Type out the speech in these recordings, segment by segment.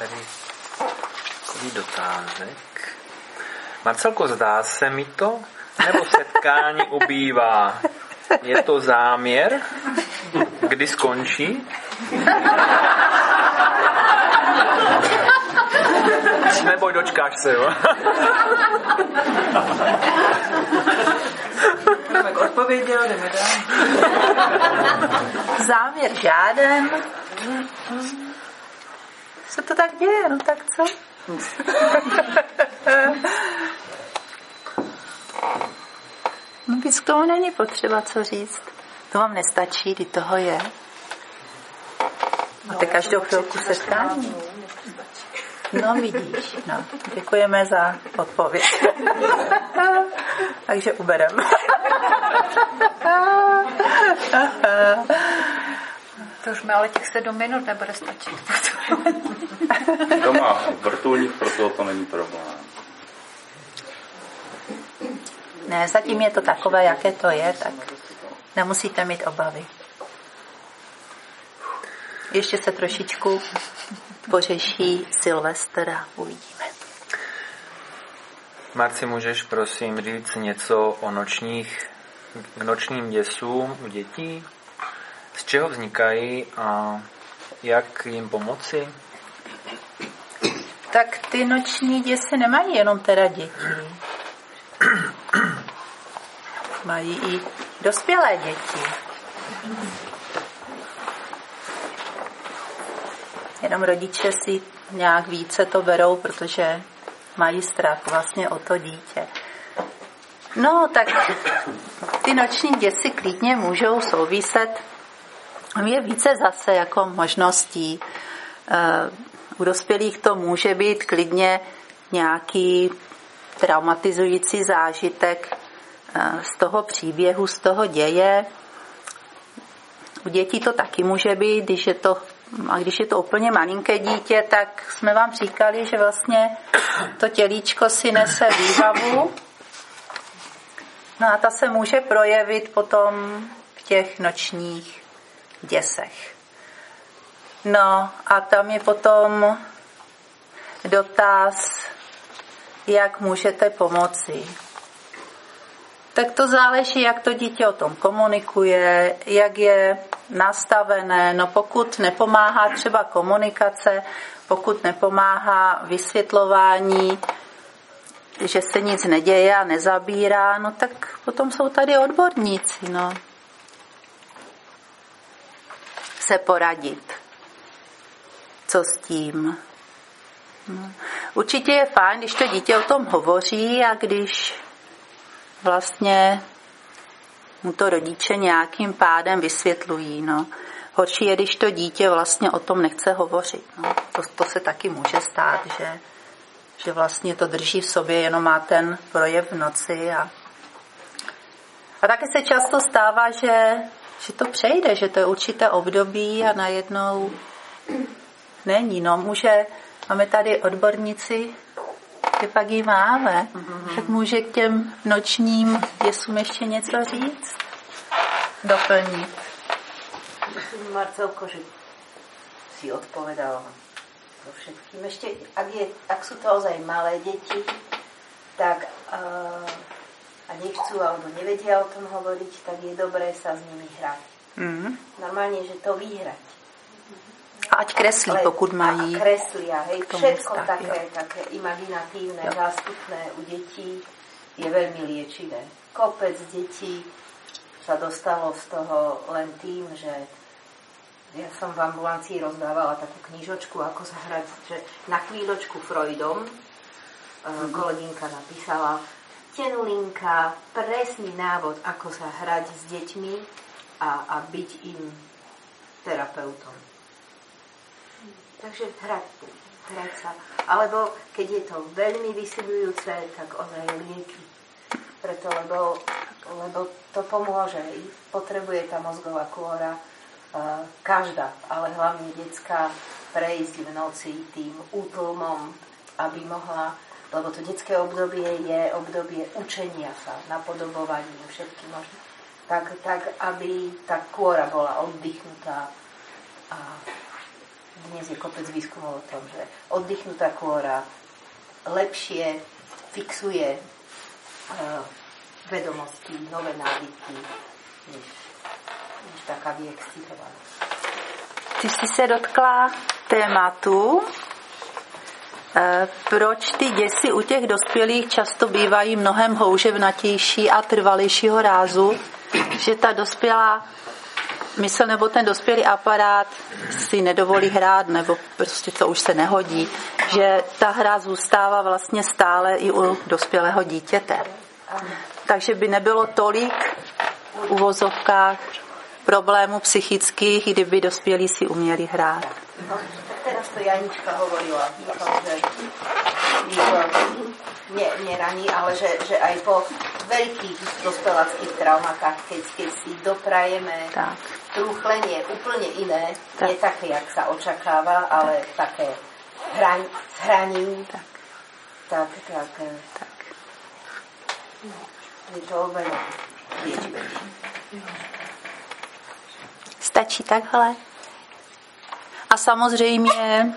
tady takový dotázek. Marcelko, zdá se mi to, nebo setkání ubývá? Je to záměr? Kdy skončí? Neboj, dočkáš se, jo? Tak odpověděl, jdeme dál. Záměr žáden. Se to tak děje, no tak co? No víc k tomu není potřeba co říct. To vám nestačí, kdy toho je. Máte každou chvilku setkání. No vidíš, no. Děkujeme za odpověď. Takže ubereme. To už ale těch 7 minut nebude stačit. Doma vrtulník, proto to není problém. Ne, zatím je to takové, jaké to je, tak nemusíte mít obavy. Ještě se trošičku pořeší Silvestr a uvidíme. Marci, můžeš prosím říct něco o nočním děsům u dětí? Z čeho vznikají a jak jim pomoci? Tak ty noční děsy nemají jenom teda děti. Mají i dospělé děti. Jenom rodiče si nějak více to berou, protože mají strach vlastně o to dítě. No, tak ty noční děsi klidně můžou souviset. Je více zase jako možností. U dospělých to může být klidně nějaký traumatizující zážitek z toho příběhu, z toho děje. U dětí to taky může být, když je to úplně malinké dítě, tak jsme vám říkali, že vlastně to tělíčko si nese výbavu. No a ta se může projevit potom v těch nočních děsech. No a tam je potom dotaz, jak můžete pomoci. Tak to záleží, jak to dítě o tom komunikuje, jak je nastavené. No pokud nepomáhá třeba komunikace, pokud nepomáhá vysvětlování, že se nic neděje a nezabírá, no tak potom jsou tady odborníci, no. Se poradit. Co s tím? No. Určitě je fajn, když to dítě o tom hovoří a když vlastně mu to rodiče nějakým pádem vysvětlují. No. Horší je, když to dítě vlastně o tom nechce hovořit. No. To se taky může stát, že vlastně to drží v sobě, jenom má ten projev v noci. A taky se často stává, že to přejde, že to je určité období a najednou není. No, máme tady odborníci, že pak ji máme, tak může k těm nočním děsům ještě něco říct? Doplnit. Myslím, Marcelko, že si odpovedal so všetkým. Ešte, ak sú to ozaj malé deti, tak a nechcú alebo nevedia o tom hovoriť, tak je dobré sa s nimi hrať. Normálne, že to vyhrať. A ať kreslí, pokud mají. A kreslia, hej, všetko také imaginatívne, zástupné u detí je veľmi liečivé. Kopec detí sa dostalo z toho len tým, že ja som v ambulancii rozdávala takú knižočku, ako sa hrať, že na chvíľočku Freudom kolegynka napísala tenulinka, presný návod, ako sa hrať s deťmi a byť im terapeutom. Takže hrať sa. Alebo keď je to veľmi vysilujúce, tak ozaj lieky. Preto, lebo to pomôže. Potrebuje tá mozgová kôra každá, ale hlavne detská, prejsť v noci tým útlmom, aby mohla, lebo to detské obdobie je obdobie učenia sa, napodobovaním všetky možné. Tak aby tá kôra bola oddychnutá a dnes je kopec výskumov o tom, že oddychnutá kôra lepšie fixuje vedomosti, nové návyky, než taká vyexcitovaná. Ty jsi se dotkla tématu, proč ty děsi u těch dospělých často bývají mnohem houževnatější a trvalejšího rázu, že ta dospělá mysl nebo ten dospělý aparát si nedovolí hrát, nebo prostě to už se nehodí, že ta hra zůstává vlastně stále i u dospělého dítěte. Takže by nebylo tolik v uvozovkách problémů psychických, kdyby dospělí si uměli hrát. No, teraz to Janička hovorila, nie raní, ale že aj po veľkých dospeláckých traumakách, keď si doprajeme trúchlenie úplne iné, nie také, jak sa očakáva, ale také s hraním, tak je to oveľa liečivejšie. Stačí takhle? A samozřejmě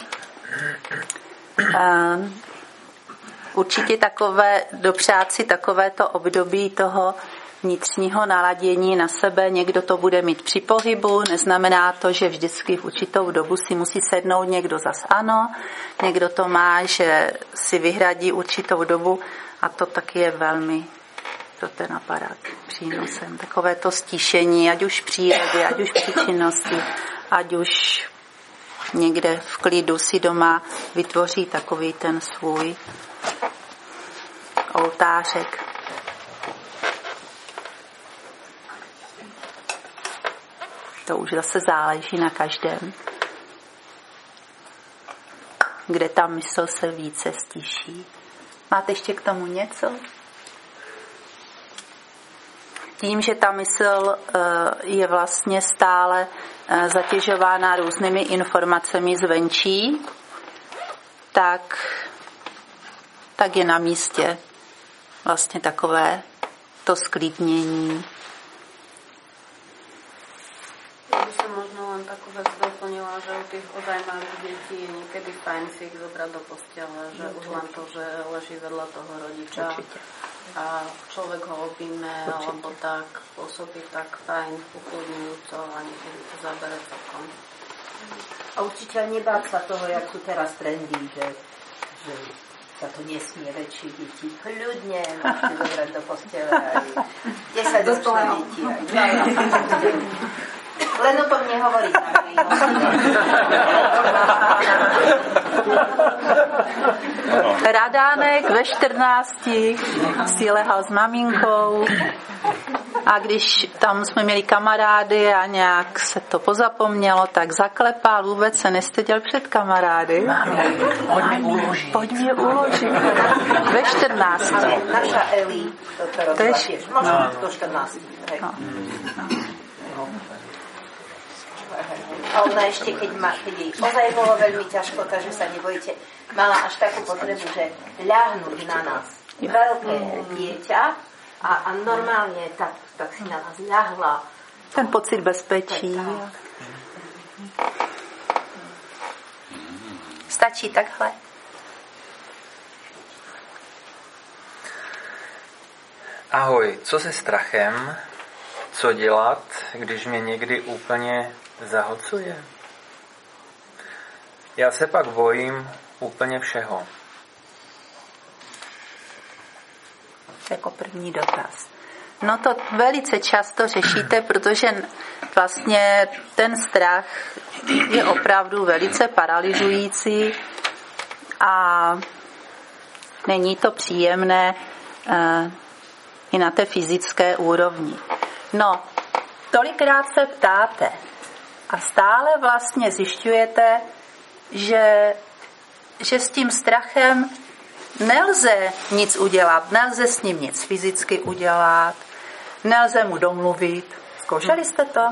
určitě dopřát si takovéto období toho vnitřního naladění na sebe. Někdo to bude mít při pohybu, neznamená to, že vždycky v určitou dobu si musí sednout, někdo zas ano, někdo to má, že si vyhradí určitou dobu a to taky je velmi pro ten aparát přínosem. Takové to stíšení, ať už v přírodě, ať už při činnosti, ať už někde v klidu si doma vytvoří takový ten svůj oltářek. To už zase záleží na každém, kde ta mysl se více stíší. Máte ještě k tomu něco? Tím, že ta mysl je vlastně stále zatěžována různými informacemi zvenčí, tak je na místě vlastně takové to sklidnění. Ja by som možno len takú vec doplnila, že u tých ozaj malých detí je niekedy fajn si ich zobrať do postele, že už len to, že leží vedľa toho rodiča. Určite. A človek ho objíme, alebo tak pôsobí tak fajn, ukludňujúco a niekedy to zabere celkom. A určite nebáť sa toho, jak sú teraz trendy, že sa to nesmie väčšie deti. Kľudne môžete zobrať do postele aj 10 ročné deti. Len o tom nehovoriť na Radánek ve 14 si lehal s maminkou a když tam jsme měli kamarády a nějak se to pozapomnělo, tak zaklepal, vůbec se nestyděl před kamarády. Pojď mě uložit. Ve 14. Naša Eli to robila tiež. Možno do 14. A ona ešte, keď jej ozaj bolo veľmi ťažko, takže sa nebojte, mala až takú potrebu, že ľahnúť na nás veľké dieťa a normálne tak si na nás ľahla. Ten pocit bezpečí. Stačí takhle? Ahoj, co se strachem? Co dělat, když mě někdy úplně zahlcuje? Já se pak bojím úplně všeho. Jako první dotaz. No to velice často řešíte, protože vlastně ten strach je opravdu velice paralyzující a není to příjemné i na té fyzické úrovni. No, tolikrát se ptáte a stále vlastně zjišťujete, že s tím strachem nelze nic udělat, nelze s ním nic fyzicky udělat, nelze mu domluvit. Zkoušeli jste to?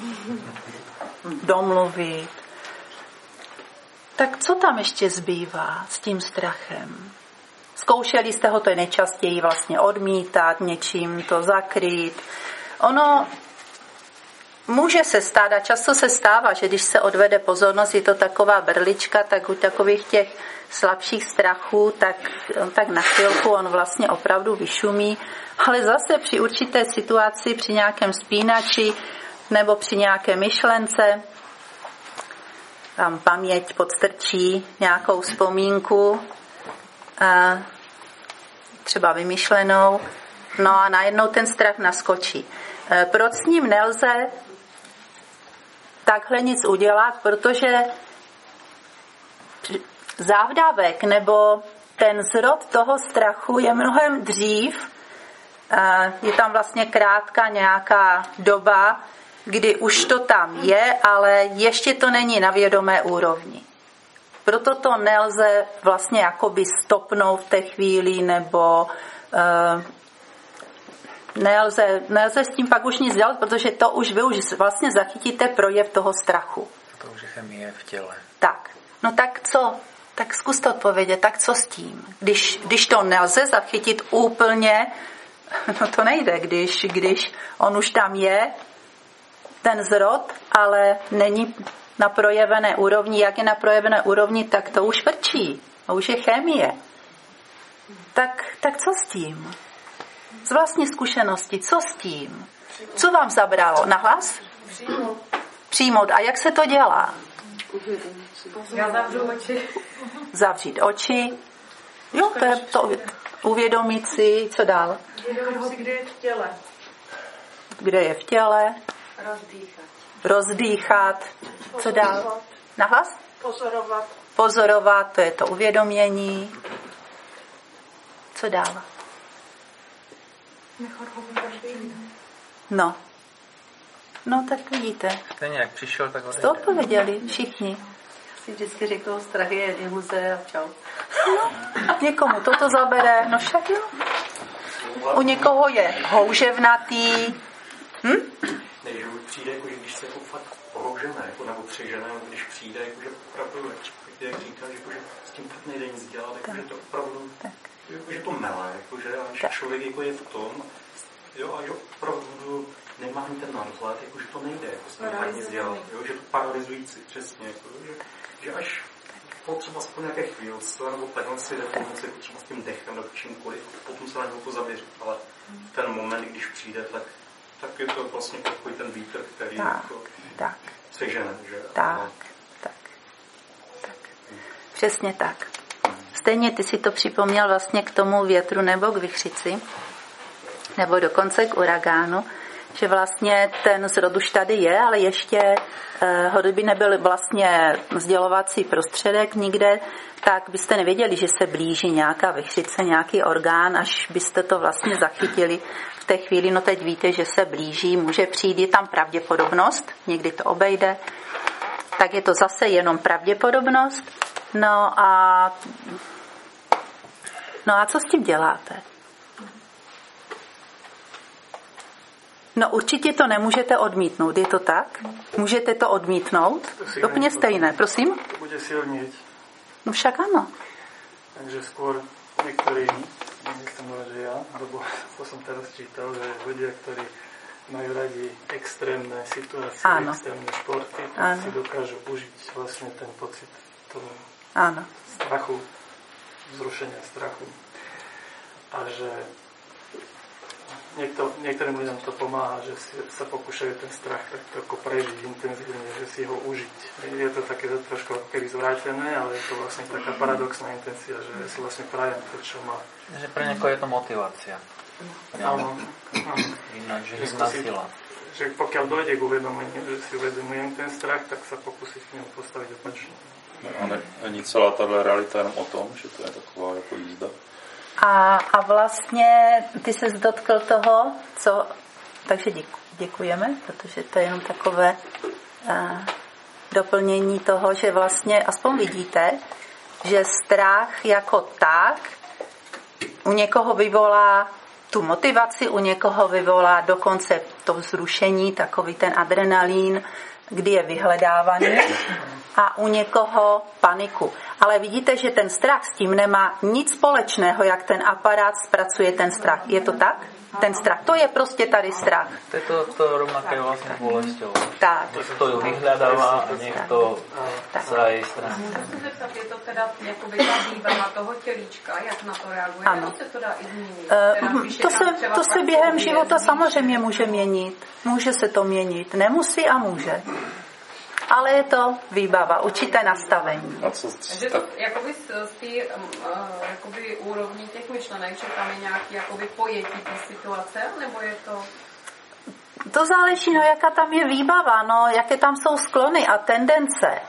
Domluvit. Tak co tam ještě zbývá s tím strachem? Zkoušeli jste ho, to je nejčastěji vlastně odmítat, něčím to zakrýt. Ono může se stát a často se stává, že když se odvede pozornost, je to taková berlička, tak u takových těch slabších strachů, tak na chvilku on vlastně opravdu vyšumí, ale zase při určité situaci, při nějakém spínači nebo při nějaké myšlence, tam paměť podstrčí nějakou vzpomínku, třeba vymyšlenou, no a najednou ten strach naskočí. Proč s ním nelze takhle nic udělat? Protože závdavek nebo ten zrod toho strachu je mnohem dřív. Je tam vlastně krátká nějaká doba, kdy už to tam je, ale ještě to není na vědomé úrovni. Proto to nelze vlastně jakoby stopnout v té chvíli, nebo nelze s tím pak už nic dělat, protože to už vy už vlastně zachytíte projev toho strachu. To už je chemie v těle. Tak, no tak co? Tak zkuste odpovědět, tak co s tím? Když to nelze zachytit úplně, no to nejde, když on už tam je, ten zrod, ale není na projevené úrovni. Jak je na projevené úrovni, tak to už vrčí. To už je chemie. Tak co s tím? Z vlastní zkušenosti, co s tím? Co vám zabralo? Nahlas? Přijmout. A jak se to dělá? Já zavřu oči. Zavřít oči. Jo, to je to. Uvědomit si, co dál? Uvědomit si, kde je v těle. Kde je v těle? Rozdýchat. Co dál? Nahlas? Pozorovat, to je to uvědomění. Co dál? No, tak vidíte. Stejně jak přišel, tak Jste odpověděli všichni. Si vždycky řekl, strach je iluze a čau. No, někomu toto zabere, no však jo. U někoho je houževnatý. Než přijde, jako, že když se jako fakt pohoužeme, jako, nebo přeženeme, když přijde, jako, že opravdu, jak říkáš, jako, že s tím fakt nejde nic dělat, jako, že to opravdu, jako, že to mele, jako, že člověk jako je v tom, jo, a že opravdu nemá ani ten nadhled, jako, že to nejde, jako, s tím nic dělat, jo, že to paralyzující, přesně, jako, že až potřeba aspoň nějaké chvílce, nebo takhle si definovat jako třeba s tím dechem, nebo čímkoliv, potom se na něho zaměřit, ale ten moment, když přijde, tak je to vlastně takový ten vítr, který sežene, že? Tak. Přesně tak. Stejně ty si to připomněl vlastně k tomu větru nebo k vichřici, nebo dokonce k uragánu, že vlastně ten zrod už tady je, ale ještě kdyby nebyl vlastně sdělovací prostředek nikde, tak byste nevěděli, že se blíží nějaká vichřice, nějaký orgán, až byste to vlastně zachytili v té chvíli. No teď víte, že se blíží, může přijít, je tam pravděpodobnost, někdy to obejde, tak je to zase jenom pravděpodobnost. No a co s tím děláte? No určitě to nemůžete odmítnout, je to tak? Můžete to odmítnout? To úplně stejné, prosím? To bude silniť. No však ano. Takže skôr niektorí, nechcem povedať, že ja, alebo to som teraz čítal, že ľudia, ktorí majú radi extrémne situácie, extrémne športy, tak si dokážu užiť vlastne ten pocit toho strachu, vzrušenia strachu. A že niektorým ľuďom to pomáha, že si sa pokúšajú ten strach tak ako prežiť intenzívne, že si ho užiť. Je to také trošku ako keby zvrátené, ale je to vlastne taká paradoxná intencia, že si vlastne prajem to, čo má. Že pre niekoho je to motivácia. Áno. Ináč, že hybná sila. Že pokiaľ dojde k uvedomeniu, že si uvedomujem ten strach, tak sa pokúsiť k nemu postaviť opačne. A není celá tato realita jenom o tom, že to je taková jako jízda? A vlastně ty se dotkl toho, co... Takže děkujeme, protože to je jenom takové doplnění toho, že vlastně aspoň vidíte, že strach jako tak u někoho vyvolá tu motivaci, u někoho vyvolá dokonce to vzrušení, takový ten adrenalín, kdy je vyhledávaný, a u někoho paniku. Ale vidíte, že ten strach s tím nemá nic společného, jak ten aparát zpracuje ten strach. Je to tak? ten strach. To je prostě tady strach. To je to rovnaké vlastně bolesťou. Tak. To ju vyhľadáva a niekto sa jej strach. Musím zeptat, je to teda jakoby ta výbava toho tělíčka, jak na to reaguje? Ano. Se to dá i změnit? To se během života samozřejmě může měnit. Může se to měnit. Nemusí a může. Ale je to výbava, určité nastavení. Takže to jakoby z té jakoby úrovni těch myšlenek, že tam je nějaký jakoby pojetí té situace, nebo je to... To záleží, no, jaká tam je výbava, no, jaké tam jsou sklony a tendence.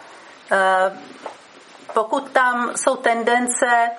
Pokud tam jsou tendence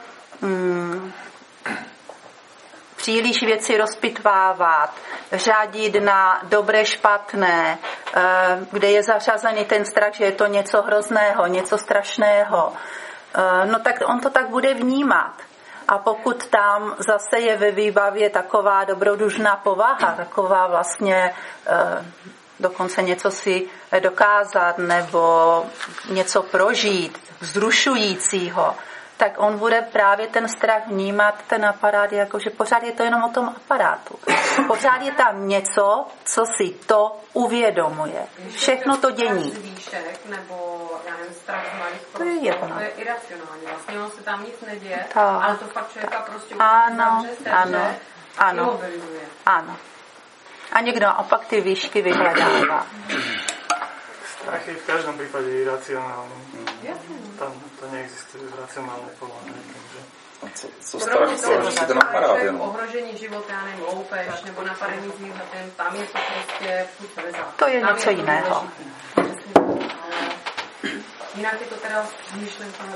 příliš věci rozpitvávat, řadit na dobré, špatné, kde je zařazený ten strach, že je to něco hrozného, něco strašného, no tak on to tak bude vnímat. A pokud tam zase je ve výbavě taková dobrodružná povaha, taková vlastně dokonce něco si dokázat nebo něco prožít, vzrušujícího, tak on bude právě ten strach vnímat, ten aparát, jakože pořád je to jenom o tom aparátu. Pořád je tam něco, co si to uvědomuje. Všechno to dění. Zvýšek, nebo já nevím, strach z malých to je jedno. To je iracionální. Vlastně ono se tam nic neděje, tak. Ale to fakt člověka prostě ano. imobilizuje. Ano. A někdo opak ty výšky vyhledává. Strach je v každom prípade iracionálny. Tam to neexistuje racionálne povahy. Co strach, to je ten aparát jenom. Ohrožení života, já nevím, loupež, nebo napadení zvířatem, tam je to prostě půjď veza. To je něco jiného. Jinak je to teda myšlenkové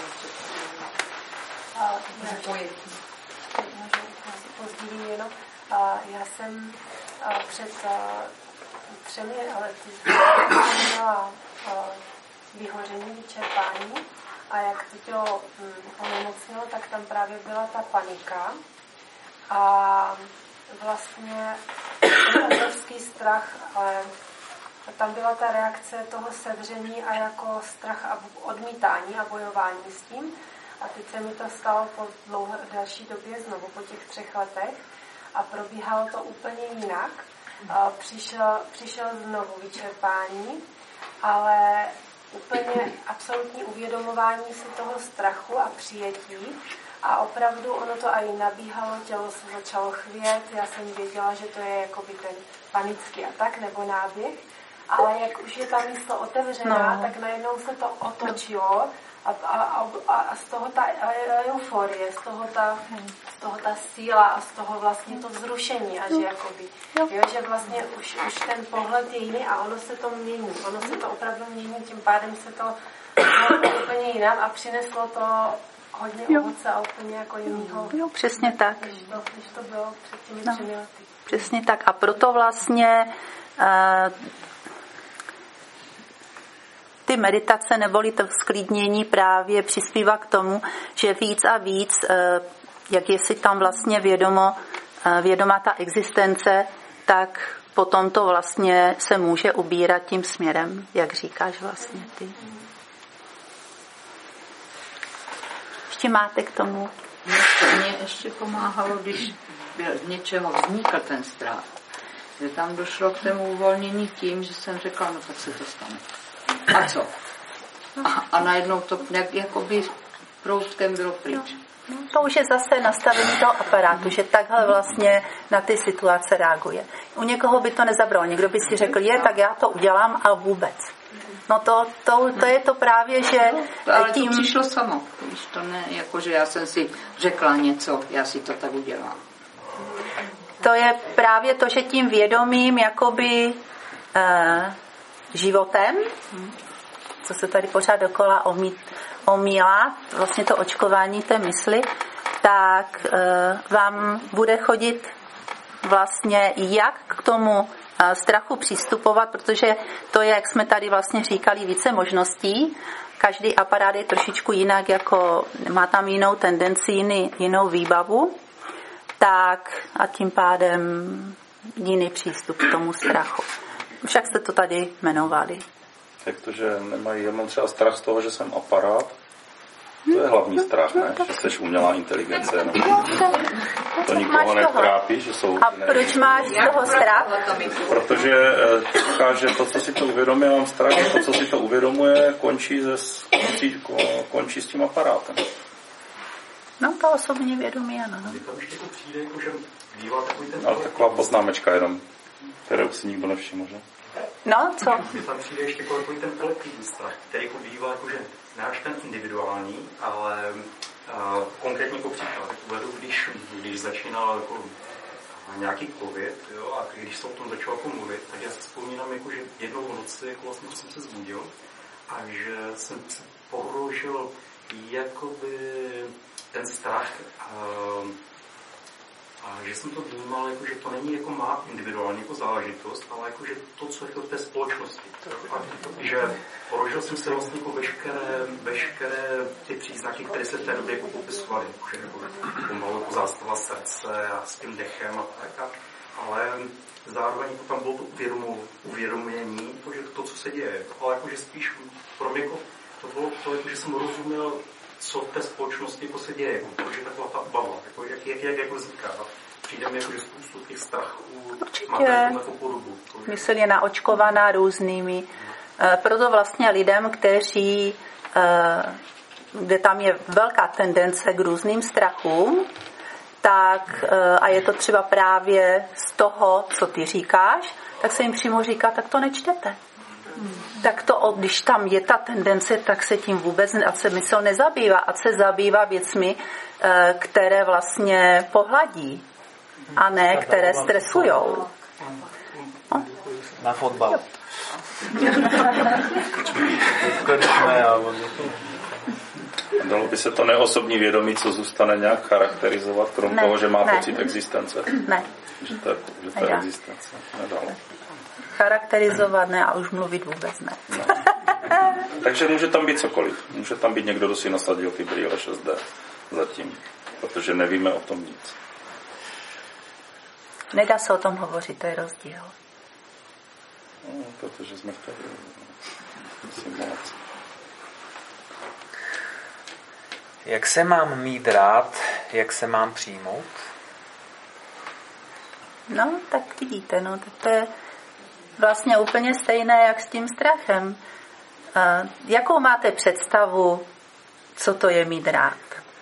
pojetí. Pozdílím jenom. Já jsem před 3 lety měla vyhoření, vyčerpání a jak to tělo onemocnilo, tak tam právě byla ta panika a vlastně ten obrovský strach, ale tam byla ta reakce toho sevření a jako strach a odmítání a bojování s tím. A teď se mi to stalo po další době, znovu po těch 3 letech a probíhalo to úplně jinak. Přišel znovu vyčerpání, ale úplně absolutní uvědomování si toho strachu a přijetí a opravdu ono to i nabíhalo, tělo se začalo chvět, já jsem věděla, že to je jakoby ten panický atak nebo náběh, ale jak už je ta místo otevřená, tak najednou se to otočilo a z toho ta euforie, z toho ta síla a z toho vlastně to vzrušení a že jakoby, jo, že vlastně už ten pohled je jiný a ono se to mění, ono se to opravdu mění, tím pádem se to úplně jinam a přineslo to hodně ovoce a úplně jako jinýho. Jo, přesně tak. Když to bylo před těmi 3 lety. Přesně tak a proto vlastně ty meditace neboli to sklidnění právě přispívá k tomu, že víc a víc, jak je si tam vlastně vědomá ta existence, tak potom to vlastně se může ubírat tím směrem, jak říkáš vlastně ty. Ještě máte k tomu? Mně ještě pomáhalo, když z něčeho vznikl ten strach. Že tam došlo k tomu uvolnění tím, že jsem řekla, no tak se to stane. A co? A najednou to jakoby proutkem bylo pryč. To už je zase nastavení toho aparátu, že takhle vlastně na ty situace reaguje. U někoho by to nezabralo, někdo by si řekl, tak já to udělám a vůbec. No to je to právě, že ale tím... to přišlo samo. Víš, to ne, jako že já jsem si řekla něco, já si to tak udělám. To je právě to, že tím vědomím jakoby životem, co se tady pořád dokola omílá, vlastně to očkování té mysli, tak vám bude chodit vlastně jak k tomu strachu přistupovat, protože to je, jak jsme tady vlastně říkali, více možností. Každý aparát je trošičku jinak, jako má tam jinou tendenci, jinou výbavu, tak a tím pádem jiný přístup k tomu strachu. Však jste to tady jmenovali. Jak to, že nemají, já mám třeba strach z toho, že jsem aparát To je hlavní strach, ne? Že jsi umělá inteligence. No. To nikoho netrápí, že jsou... A proč máš z toho strach? Protože říká, že to, co si to uvědomuje, mám strach, že to, co si to uvědomuje, končí s tím aparátem. No, to osobní vědomí, ano. No. Ale taková poznámečka jenom, kterou si nikdo nevšiml, že? No, co? Tam přijde ještě takový ten kolektivní strach, který bývá jakože náš ten individuální, ale konkrétně jako příklad, uvedu, když začínal jako nějaký covid, jo, a když se o tom začal jako mluvit, tak já si vzpomínám, jako, že jednou v noci jako vlastně jsem se zbudil a že jsem si položil jakoby ten strach a že jsem to vnímal, jako, že to není jako má individuální jako záležitost, ale jako, že to, co je to v té společnosti. A že položil jsem si vlastně jako veškeré ty příznaky, které se v té době jako popisovaly, jako pomalu jako zástava srdce a s tím dechem a tak. Ale zároveň jako tam bylo to uvědomění, že to, co se děje, ale jako, že spíš pro mě jako, to bylo to, jako, že jsem rozuměl, co v té společnosti jako se děje, protože taková ta obava, jako, jak vzniká. Přijde mi, jako, že spoustu těch strachů máte jako podobu. Mysl je naočkovaná různými. Proto vlastně lidem, kteří, kde tam je velká tendence k různým strachům, tak, a je to třeba právě z toho, co ty říkáš, tak se jim přímo říká, tak to nečtete. Tak to, když tam je ta tendence, tak se tím vůbec, ať se mysl nezabývá, ať se zabývá věcmi, které vlastně pohladí, a ne které stresujou. No. Na fotbal. Dalo by se to neosobní vědomí, co zůstane nějak charakterizovat, krom toho, že má pocit existence? Ne. Že to je existence. Nedalo. Charakterizovat ne a už mluvit vůbec ne. No. Takže může tam být cokoliv. Může tam být někdo, kdo si nasadil ty brýle 6D zatím, protože nevíme o tom nic. Nedá se o tom hovořit, to je rozdíl. No, protože jsme v té simulaci. Jak se mám mít rád, jak se mám přijmout? No, tak vidíte, no, to je vlastně úplně stejné, jak s tím strachem. Jakou máte představu, co to je mít rád?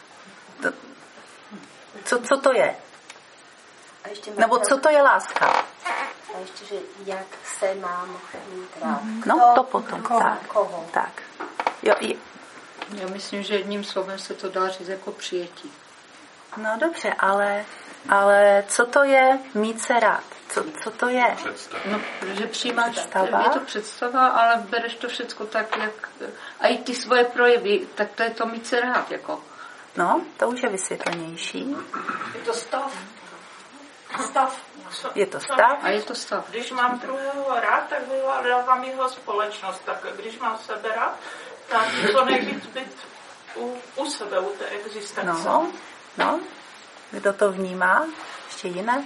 Co to je? Nebo co to je láska? A ještě, že jak se mám mít rád. No, to potom. Koho? Tak. Jo, já myslím, že jedním slovem se to dá říct jako přijetí. No dobře, ale co to je mít se rád? Co to je? No, protože přijímáš, je to představa, ale bereš to všechno tak, jak a i ty svoje projevy, tak to je to mít se rád, jako. No, to už je vysvětlenější. Je to stav. Je to stav. A je to stav. Když mám druhého rád, tak vyhledávám jeho společnost. Tak když mám sebe rád, tak to nejvíc být u sebe, u té existence. No. Kdo to vnímá? Ještě jinak?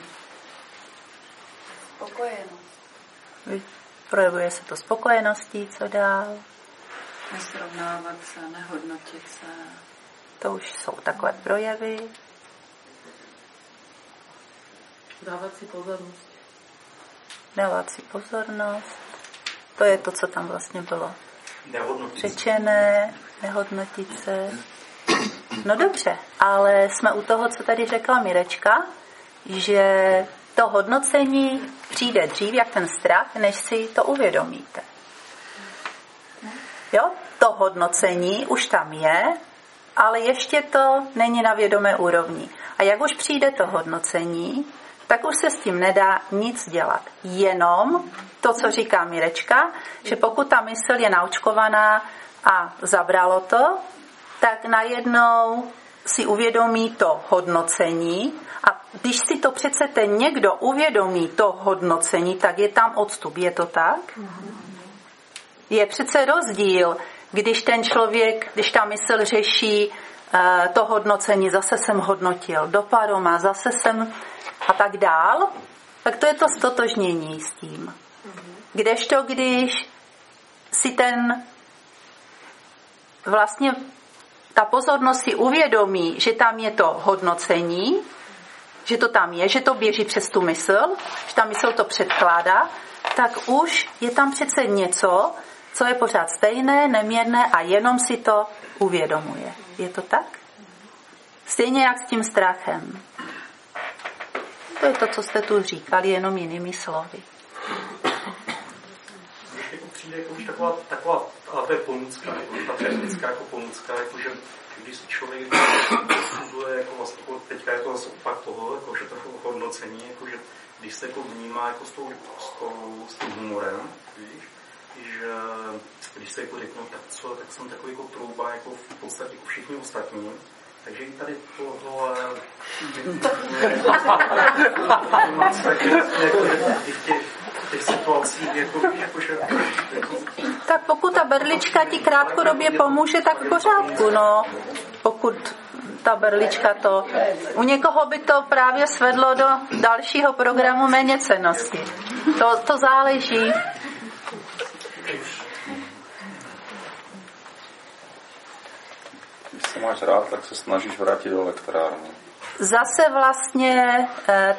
Spokojenost. Projevuje se to spokojeností, co dál? Nesrovnávat se, nehodnotit se. To už jsou takové projevy. Dávat si pozornost. Dávat si pozornost. To je to, co tam vlastně bylo řečené, nehodnotit se. No dobře, ale jsme u toho, co tady řekla Mirečka, že to hodnocení přijde dřív, jak ten strach, než si to uvědomíte. Jo, to hodnocení už tam je, ale ještě to není na vědomé úrovni. A jak už přijde to hodnocení, tak už se s tím nedá nic dělat. Jenom to, co říká Mirečka, že pokud ta mysl je naočkovaná a zabralo to, tak najednou si uvědomí to hodnocení a když si to přece ten někdo uvědomí to hodnocení, tak je tam odstup. Je to tak? Je přece rozdíl, když ten člověk, když ta mysl řeší to hodnocení, zase jsem hodnotil, dopadlo má, zase jsem a tak dál, tak to je to stotožnění s tím. Kdežto, když si ten vlastně ta pozornost si uvědomí, že tam je to hodnocení, že to tam je, že to běží přes tu mysl, že ta mysl to předkládá, tak už je tam přece něco, co je pořád stejné, neměrné a jenom si to uvědomuje. Je to tak? Stejně jak s tím strachem. To je to, co jste tu říkali, jenom jinými slovy. Přijde jako už taková, ale to je pomůcka, ta technická jako pomůcka, jakože když si člověk studuje, jako vlastně, teďka je to zase opak toho, jako, že to hodnocení, jako, že když se jako vnímá jako s tím humorem, víš, že když se jako řeknu, tak co, tak jsem takový jako trouba, jako v podstatě jako všichni ostatní, takže i tady tohle těch situacích, tak pokud ta berlička ti krátkodobě pomůže, tak v pořádku, no. Pokud ta berlička to... U někoho by to právě svedlo do dalšího programu méněcennosti. To záleží. Když se máš rád, tak se snažíš vrátit do elektrárny. Zase vlastně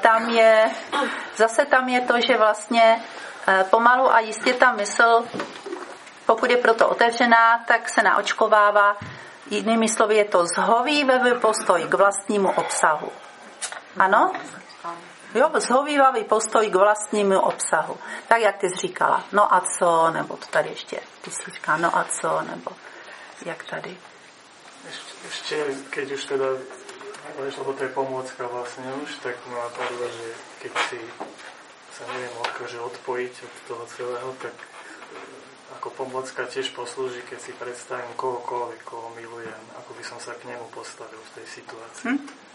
tam je to, že vlastně pomalu a jistě ta mysl, pokud je proto otevřená, tak se naočkovává. Jinými slovy je to zhovívavý postoj k vlastnímu obsahu. Ano? Jo, zhovívavý postoj k vlastnímu obsahu. Tak, jak ty jsi říkala, no a co, nebo to tady ještě, ty jsi říkala, no a co, nebo jak tady. Ešte, keď už teda, lebo to je pomôcka vlastne už, tak ma napadlo, že keď si sa neviem akože odpojiť od toho celého, tak ako pomôcka tiež poslúži, keď si predstavím kohokoľvek, koho milujem, ako by som sa k nemu postavil v tej situácii.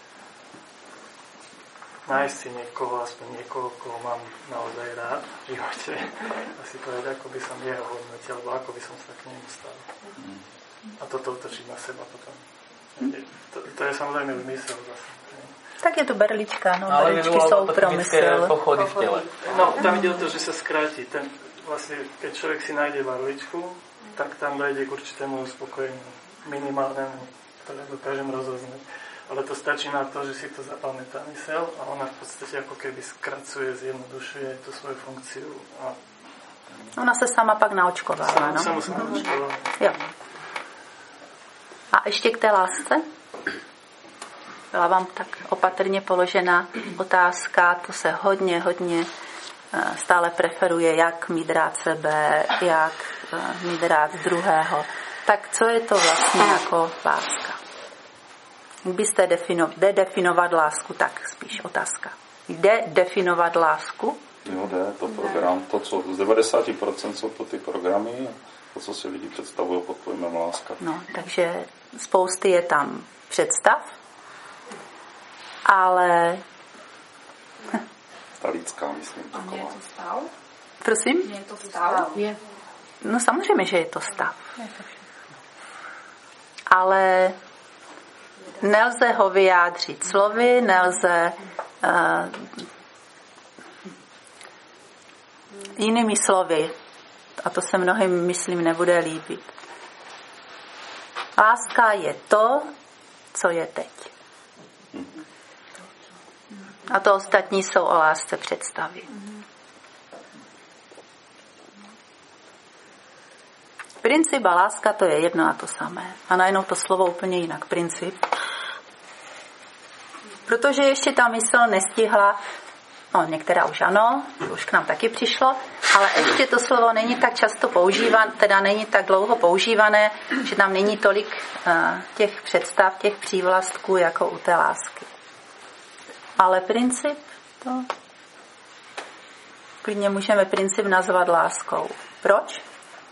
Nájsť si niekoho, aspoň niekoho, koho mám naozaj rád v živote a si povedať, ako by som jeho hodnotil, alebo ako by som sa k nemu stavil. A toto otočiť na seba potom. To je samozřejmě vymysl zase. Tak je to berlička, no, berličky jsou pro mysl. Pochody v těle. No, tam jde o to, že se zkrátí. Vlastně, keď člověk si najde barličku, tak tam dojde k určitému uspokojení. Minimálnému, ktoré dokážem rozoznať. Ale to stačí na to, že si to zapamätá mysel a ona v podstatě jako keby zkracuje, zjednodušuje tu svoju funkciu. A ona se sama pak naočkovává, no? Sama se naočkovává. Jo. A ještě k té lásce? Byla vám tak opatrně položena otázka, to se hodně stále preferuje, jak mít rád sebe, jak mít rád druhého. Tak co je to vlastně jako láska? Jak byste definovat lásku? Tak spíš otázka. Jde definovat lásku? Jo, jde, to program. To, co z 90% jsou to ty programy, to, co si lidi představují pod pojmem láska. No, takže spousty je tam představ, ale... Ta lidská, myslím, taková. Je to stav? Prosím? Je to stav? Je. No samozřejmě, že je to stav. Ale nelze ho vyjádřit slovy, nelze jinými slovy. A to se mnohým, myslím, nebude líbit. Láska je to, co je teď. A to ostatní jsou o lásce představy. Princip a láska to je jedno a to samé. A najednou to slovo úplně jinak. Princip. Protože ještě ta mysl nestihla, no některá už ano, už k nám taky přišlo, ale ještě to slovo není tak často používané, teda není tak dlouho používané, že tam není tolik těch představ, těch přívlastků jako u té lásky. Ale princip, to klidně můžeme princip nazvat láskou. Proč?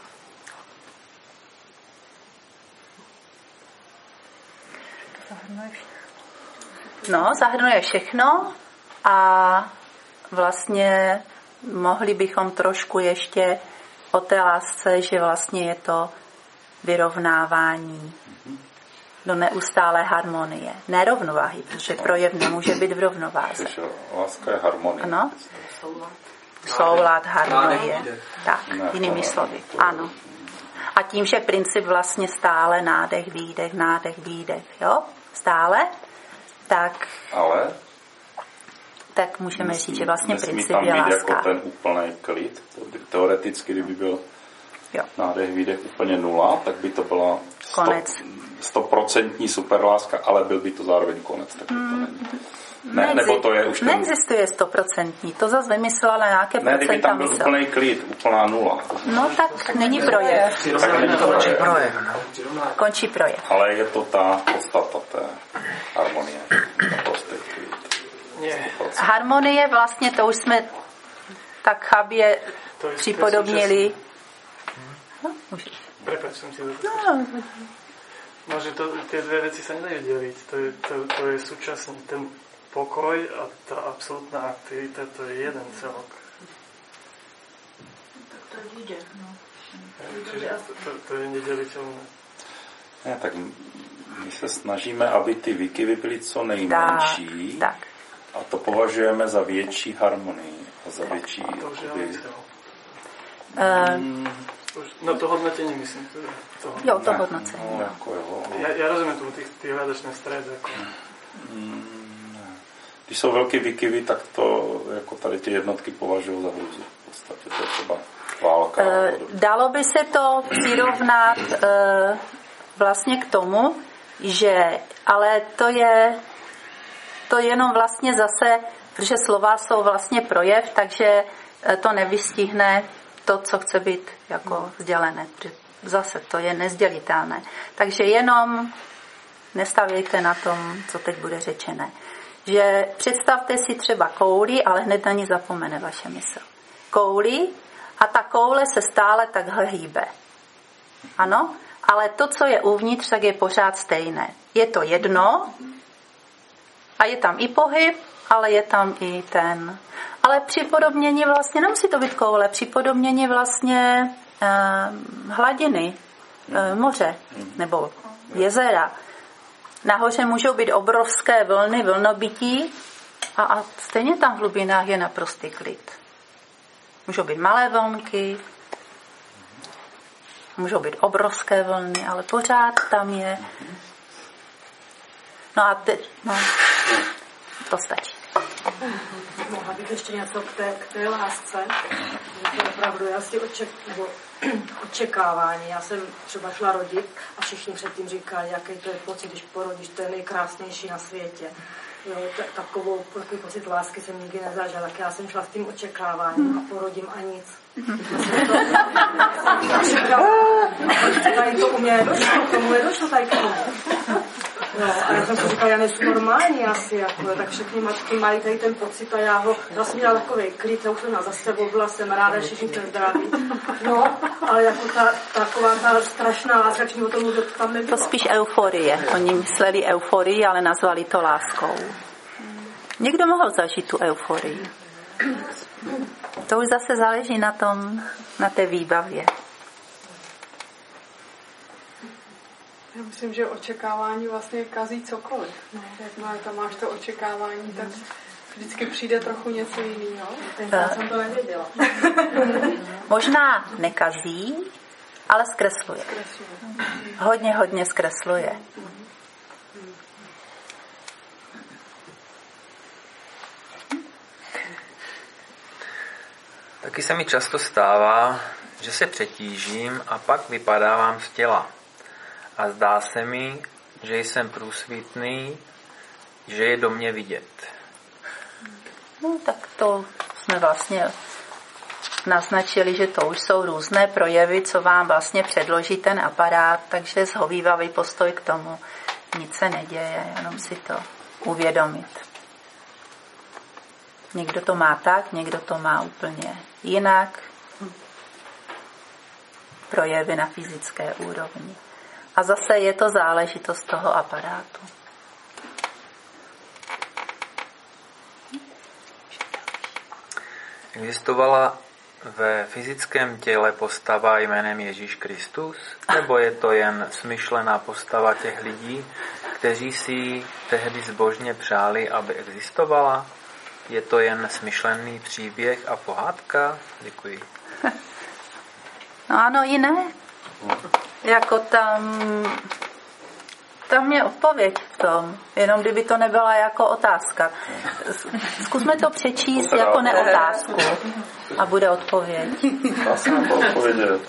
No, zahrnuje všechno a vlastně mohli bychom trošku ještě o té lásce, že vlastně je to vyrovnávání do neustálé harmonie. Nerovnováhy, protože projev nemůže být v rovnováze. Láska je harmonie. Ano. Soulad, harmonie. Tak, jinými slovy. Ano. A tím, že princip vlastně stále nádech, výdech, jo? Stále, tak... Ale? Tak můžeme říct, že vlastně princip tam je láska. Jako ten úplný klid. Teoreticky, kdyby byl nádech, výdech úplně 0, tak by to byla 100% superláska, ale byl by to zároveň konec. Tak to není. Ne, nebo to je už neexistuje 100%. To zase vymyslela nějaké procenta. Ne, kdyby tam byl úplný klid, úplná 0. No tak není projev. Končí projev. Končí projev. Ale je to ta podstata té harmonie. Harmonie vlastně, to už jsme tak chabě připodobnili. No, můžeš. Prepač, som si Môže tie dve veci sa nedajú deliť. To je súčasný ten pokoj a tá absolútna aktivita, to je jeden celok. Tak to jde, no. To je nedeliteľné. Ne, tak my se snažíme, aby ty výkyvy byly co nejmenší. Tak. A to považujeme za větší harmonii a za větší... No to hodnotenie myslím. Jo, to hodnocení. No, jako jo. Ja rozumiem tomu ty hľadačné stred. Jako. Když jsou velké výkyvy, tak to jako tady ty jednotky považují za hrůzu. V podstatě to je třeba válka. Dalo by se to přirovnat vlastně k tomu, že, ale to jenom vlastně zase, protože slova jsou vlastně projev, takže to nevystihne to, co chce být jako sdělené. Zase to je nezdělitelné. Takže jenom nestavějte na tom, co teď bude řečené. Že představte si třeba kouli, ale hned na ní zapomene vaše mysl. Kouli a ta koule se stále takhle hýbe. Ano? Ale to, co je uvnitř, tak je pořád stejné. Je to jedno a je tam i pohyb, ale je tam i ten. Ale připodobnění vlastně, nemusí to být koule, připodobnění vlastně hladiny, moře nebo jezera. Nahoře můžou být obrovské vlny, vlnobytí a stejně tam v hlubinách je naprostý klid. Můžou být malé vlnky, můžou být obrovské vlny, ale pořád tam je. No a to stačí. Mohla bych ještě něco k té lásce. To opravdu je asi očekávání. Já jsem třeba šla rodit a všichni předtím říkali, jaký to je pocit, když porodíš, to je nejkrásnější na světě. Jo, takový pocit lásky jsem nikdy nezažila, tak já jsem šla s tím očekáváním a porodím a nic. Tady to u mě nedošlo, tomu nedošlo tady k tomu. No, a já jsem si říkala, já nejsem normální asi, jako, tak všechny matky mají tady ten pocit a já ho zase měla takovej klid, já už jsem za sebou, byla jsem ráda, všichni jsem zdraví. No, ale jako taková ta strašná láska, když mi o tom mluvil, to tam nebylo. To spíš euforie. Oni mysleli euforii, ale nazvali to láskou. Někdo mohl zažít tu euforii. To už zase záleží na té výbavě. Já myslím, že očekávání vlastně kazí cokoliv. No, jakmile tam máš to očekávání, tak vždycky přijde trochu něco jiného. Já jsem to nevěděla. Možná nekazí, ale zkresluje. Hodně zkresluje. Taky se mi často stává, že se přetížím a pak vypadávám z těla. A zdá se mi, že jsem průsvitný, že je do mě vidět. No tak to jsme vlastně naznačili, že to už jsou různé projevy, co vám vlastně předloží ten aparát, takže zhovívavý postoj k tomu. Nic se neděje, jenom si to uvědomit. Někdo to má tak, někdo to má úplně jinak. Projevy na fyzické úrovni. A zase je to záležitost toho aparátu. Existovala ve fyzickém těle postava jménem Ježíš Kristus? Nebo je to jen smyšlená postava těch lidí, kteří si tehdy zbožně přáli, aby existovala? Je to jen smyšlený příběh a pohádka? Děkuji. No ano i ne. Jako tam je odpověď v tom, jenom kdyby to nebyla jako otázka. Zkusme to přečíst jako neotázku a bude odpověď. Já jsem to odpověděl.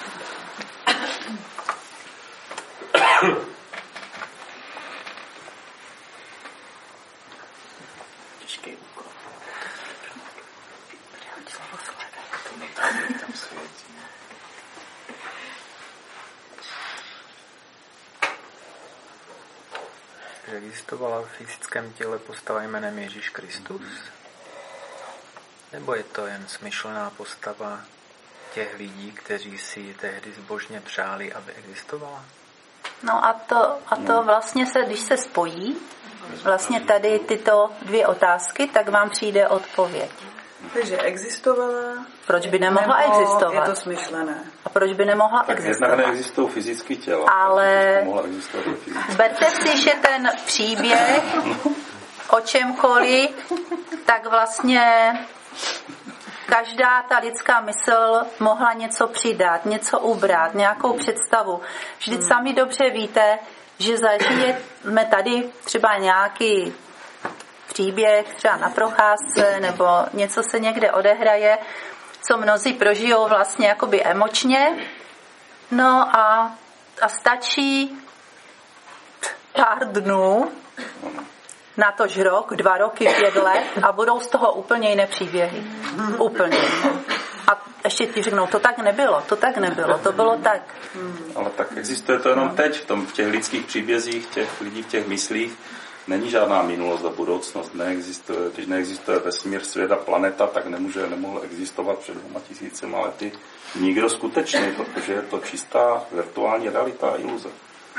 Existovala v fyzickém těle postava jménem Ježíš Kristus? Nebo je to jen smyšlená postava těch lidí, kteří si tehdy zbožně přáli, aby existovala? No a to vlastně když se spojí, vlastně tady tyto dvě otázky, tak vám přijde odpověď. Takže existovala. Proč by nemohla existovat? Je to smyšlené. A proč by nemohla tak existovat? Tak neexistují fyzické těla. Ale berte si, že ten příběh o čemkoliv, tak vlastně každá ta lidská mysl mohla něco přidat, něco ubrat, nějakou představu. Vždyť sami dobře víte, že zažijeme tady třeba nějaký příběh, třeba na procházce, nebo něco se někde odehraje, co mnozí prožijou vlastně jakoby emočně. No a stačí pár dnů, na tož rok, 2 roky, 5 let a budou z toho úplně jiné příběhy. Úplně jiné. A ještě ti řeknou, to tak nebylo, to bylo tak. Ale tak existuje to jenom teď, v těch lidských příbězích, těch lidí v těch myslích, není žádná minulost a budoucnost, neexistuje. Když neexistuje vesmír, svět a planeta, tak nemohl existovat před 2000 lety nikdo skutečný, protože je to čistá virtuální realita a iluze.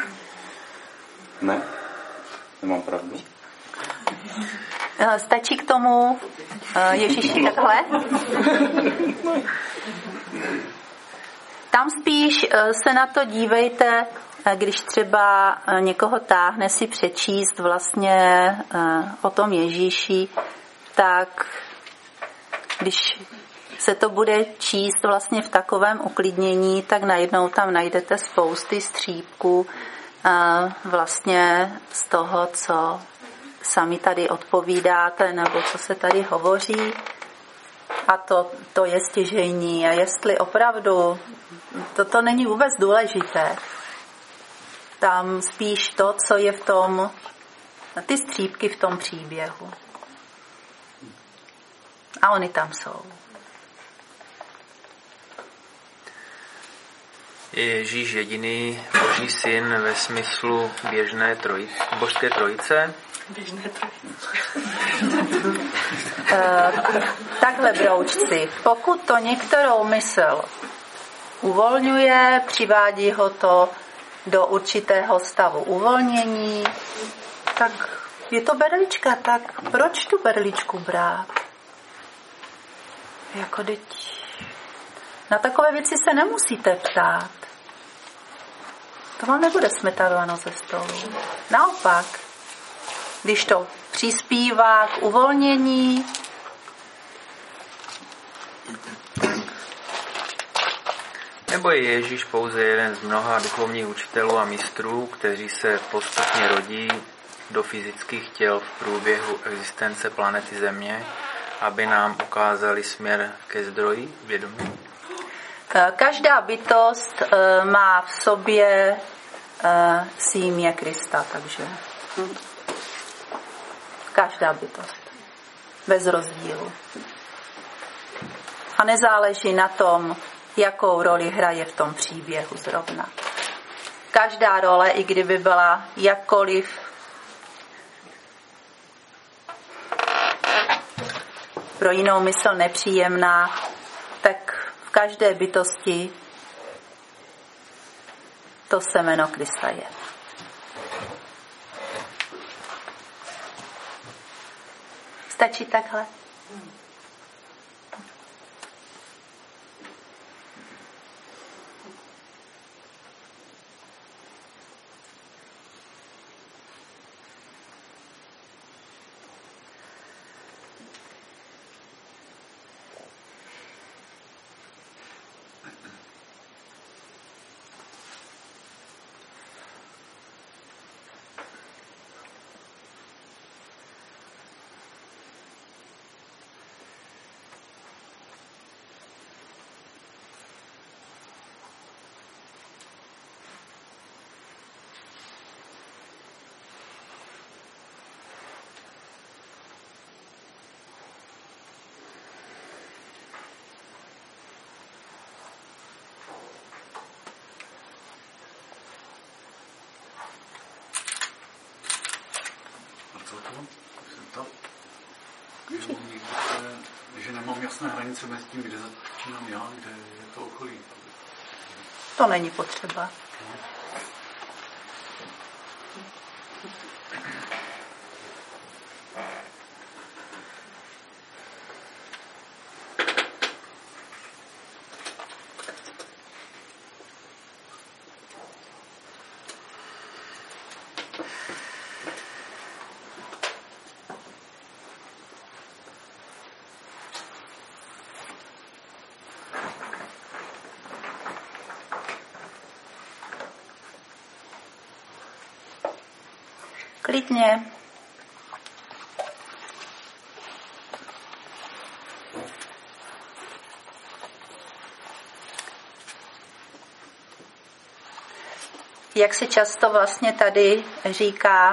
Ne? Nemám pravdu? Stačí k tomu Ježíši takhle? Tam spíš se na to dívejte, když třeba někoho táhne si přečíst vlastně o tom Ježíši, tak když se to bude číst vlastně v takovém uklidnění, tak najednou tam najdete spousty střípků vlastně z toho, co sami tady odpovídáte, nebo co se tady hovoří. A to je stěžejní. A jestli opravdu to není vůbec důležité, tam spíš to, co je v tom, ty střípky v tom příběhu. A oni tam jsou. Je Ježíš jediný Boží syn ve smyslu božské trojice? Běžné trojice. Takhle, broučci, pokud to některou mysl uvolňuje, přivádí ho to do určitého stavu uvolnění, tak je to berlička, tak proč tu berličku brát? Jako teď na takové věci se nemusíte ptát. To vám nebude smetarováno ze stolu. Naopak, když to přispívá k uvolnění, nebo je Ježíš pouze jeden z mnoha duchovních učitelů a mistrů, kteří se postupně rodí do fyzických těl v průběhu existence planety Země, aby nám ukázali směr ke zdroji vědomí? Každá bytost má v sobě símě Krista, takže každá bytost. Bez rozdílu. A nezáleží na tom, jakou roli hraje v tom příběhu zrovna. Každá role, i kdyby byla jakkoliv pro jinou mysl nepříjemná, tak v každé bytosti to semeno Krista je. Stačí takhle? jistotu, že nemám jasné hranice mezi tím, kde začínám já, kde je to okolí. To není potřeba. Klidně. Jak se často vlastně tady říká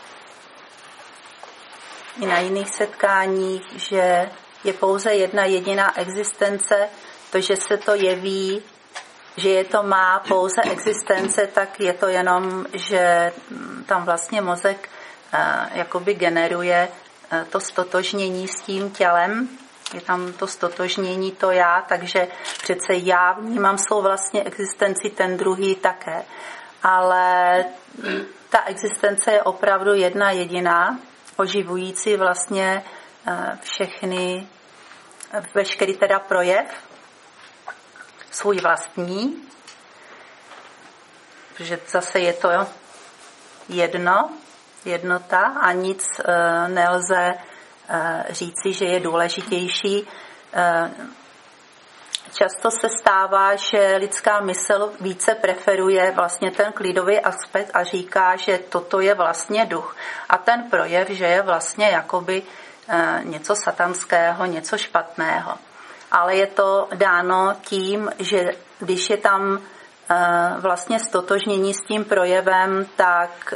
i na jiných setkáních, že je pouze jedna jediná existence, to, že se to jeví, že je to má pouze existence, tak je to jenom, že tam vlastně mozek jakoby generuje to stotožnění s tím tělem, je tam to stotožnění, to já, takže přece já vnímám svou vlastně existenci, ten druhý také. Ale ta existence je opravdu jedna jediná, oživující vlastně všechny, veškerý teda projev, svůj vlastní, protože zase je to jednota a nic nelze říci, že je důležitější. Často se stává, že lidská mysl více preferuje vlastně ten klidový aspekt a říká, že toto je vlastně duch. A ten projev, že je vlastně jakoby něco satanského, něco špatného. Ale je to dáno tím, že když je tam vlastně stotožnění s tím projevem, tak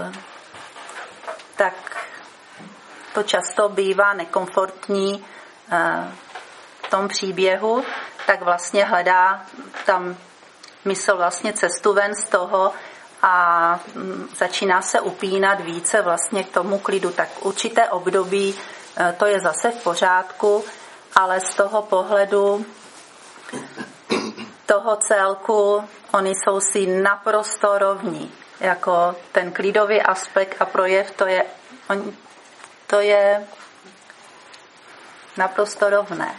to často bývá nekomfortní v tom příběhu, tak vlastně hledá tam mysl vlastně cestu ven z toho a začíná se upínat více vlastně k tomu klidu. Tak určité období to je zase v pořádku, ale z toho pohledu toho celku oni jsou si naprosto rovní. Jako ten klidový aspekt a projev, to je naprosto rovné.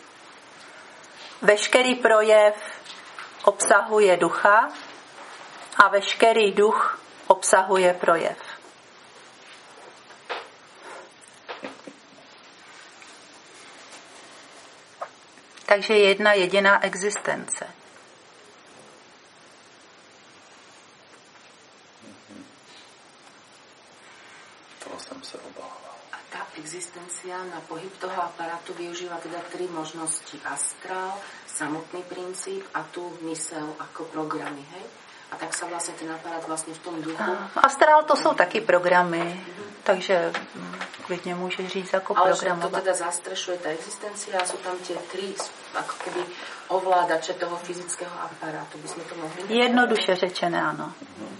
Veškerý projev obsahuje ducha a veškerý duch obsahuje projev. Takže jedna jediná existence. Toho jsem se obával. A ta existencia na pohyb toho aparátu využíva teda 3 možnosti. Astrál, samotný princíp a tu mysel ako programy, hej? A tak sa vlastne ten aparát vlastne v tom duchu... Astrál to jsou taky programy, takže klidně můžeš říct jako programovat. Ale to teda zastrešuje ta existencia a sú tam tie 3 ako keby ovládače toho fyzického aparátu. By sme to mohli... Jednoduše řečené, ano.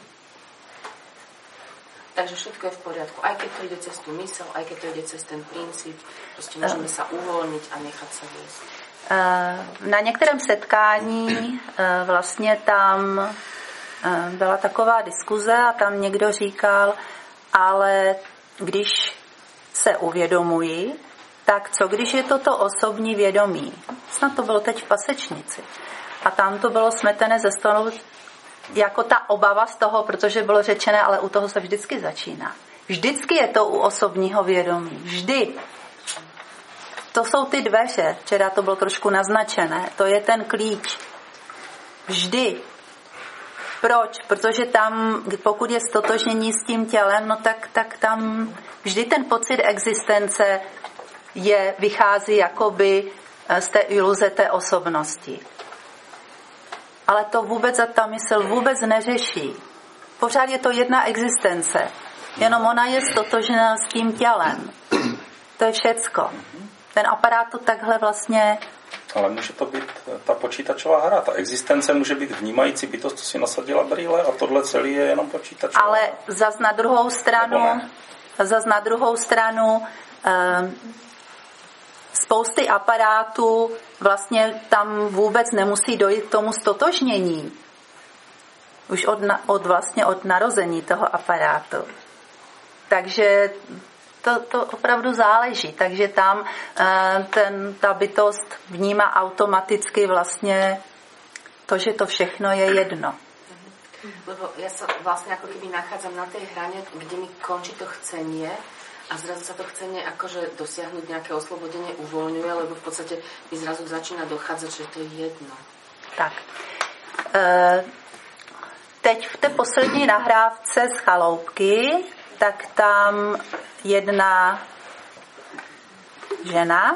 Takže všetko je v poriadku. Aj keď to ide cez tú mysel, aj keď to ide cez ten princíp, prostě môžeme sa uvoľniť a nechat sa viesť. Na některém setkání vlastně tam byla taková diskuze a tam někdo říkal, ale když se uvědomuji, tak co když je toto osobní vědomí? Snad to bylo teď v Pasečnici. A tam to bylo smetené ze stolu jako ta obava z toho, protože bylo řečené, ale u toho se vždycky začíná. Vždycky je to u osobního vědomí. Vždy. To jsou ty dveře. Včera to bylo trošku naznačené. To je ten klíč. Vždy. Proč? Protože tam, pokud je stotožnění s tím tělem, no tak tam vždy ten pocit existence vychází jakoby z té iluze té osobnosti. Ale to vůbec ta mysl vůbec neřeší. Pořád je to jedna existence. Jenom ona je stotožněná s tím tělem. To je všecko. Ten aparát to takhle vlastně... Ale může to být ta počítačová hra. Ta existence může být vnímající bytost, co si nasadila brýle a tohle celý je jenom počítačová. Ale zas na druhou stranu zas na druhou stranu spousty aparátů vlastně tam vůbec nemusí dojít k tomu stotožnění. Už od narození toho aparátu. Takže to opravdu záleží. Takže tam ta bytost vnímá automaticky vlastně to, že to všechno je jedno. Lebo ja sa vlastne ako keby nachádzam na tej hrane, kde mi končí to chcenie a zrazu sa to chcenie akože dosiahnuť nejaké oslobodenie uvoľňuje, lebo v podstate mi zrazu začína dochádzať, že to je jedno. Tak. Teď v té poslední nahrávce z Chaloupky, tak tam jedna žena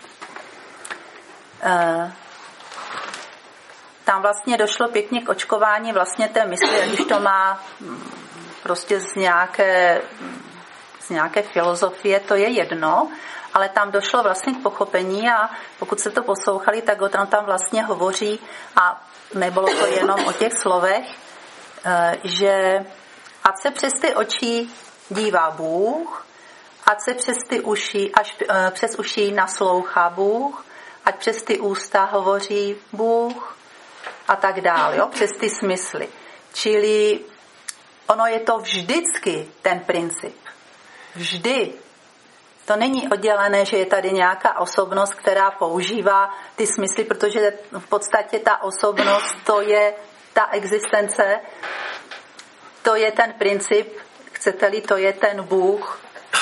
tam vlastně došlo pěkně k očkování vlastně té mysli, když to má prostě z nějaké filozofie, to je jedno, ale tam došlo vlastně k pochopení a pokud se to poslouchali, tak on tam vlastně hovoří a nebylo to jenom o těch slovech, že ať se přes ty oči dívá Bůh, ať se přes ty uši, až přes uši naslouchá Bůh, ať přes ty ústa hovoří Bůh a tak dále, jo, přes ty smysly. Čili ono je to vždycky ten princip. Vždy. To není oddělené, že je tady nějaká osobnost, která používá ty smysly, protože v podstatě ta osobnost, to je ta existence, to je ten princip, chcete-li, to je ten Bůh.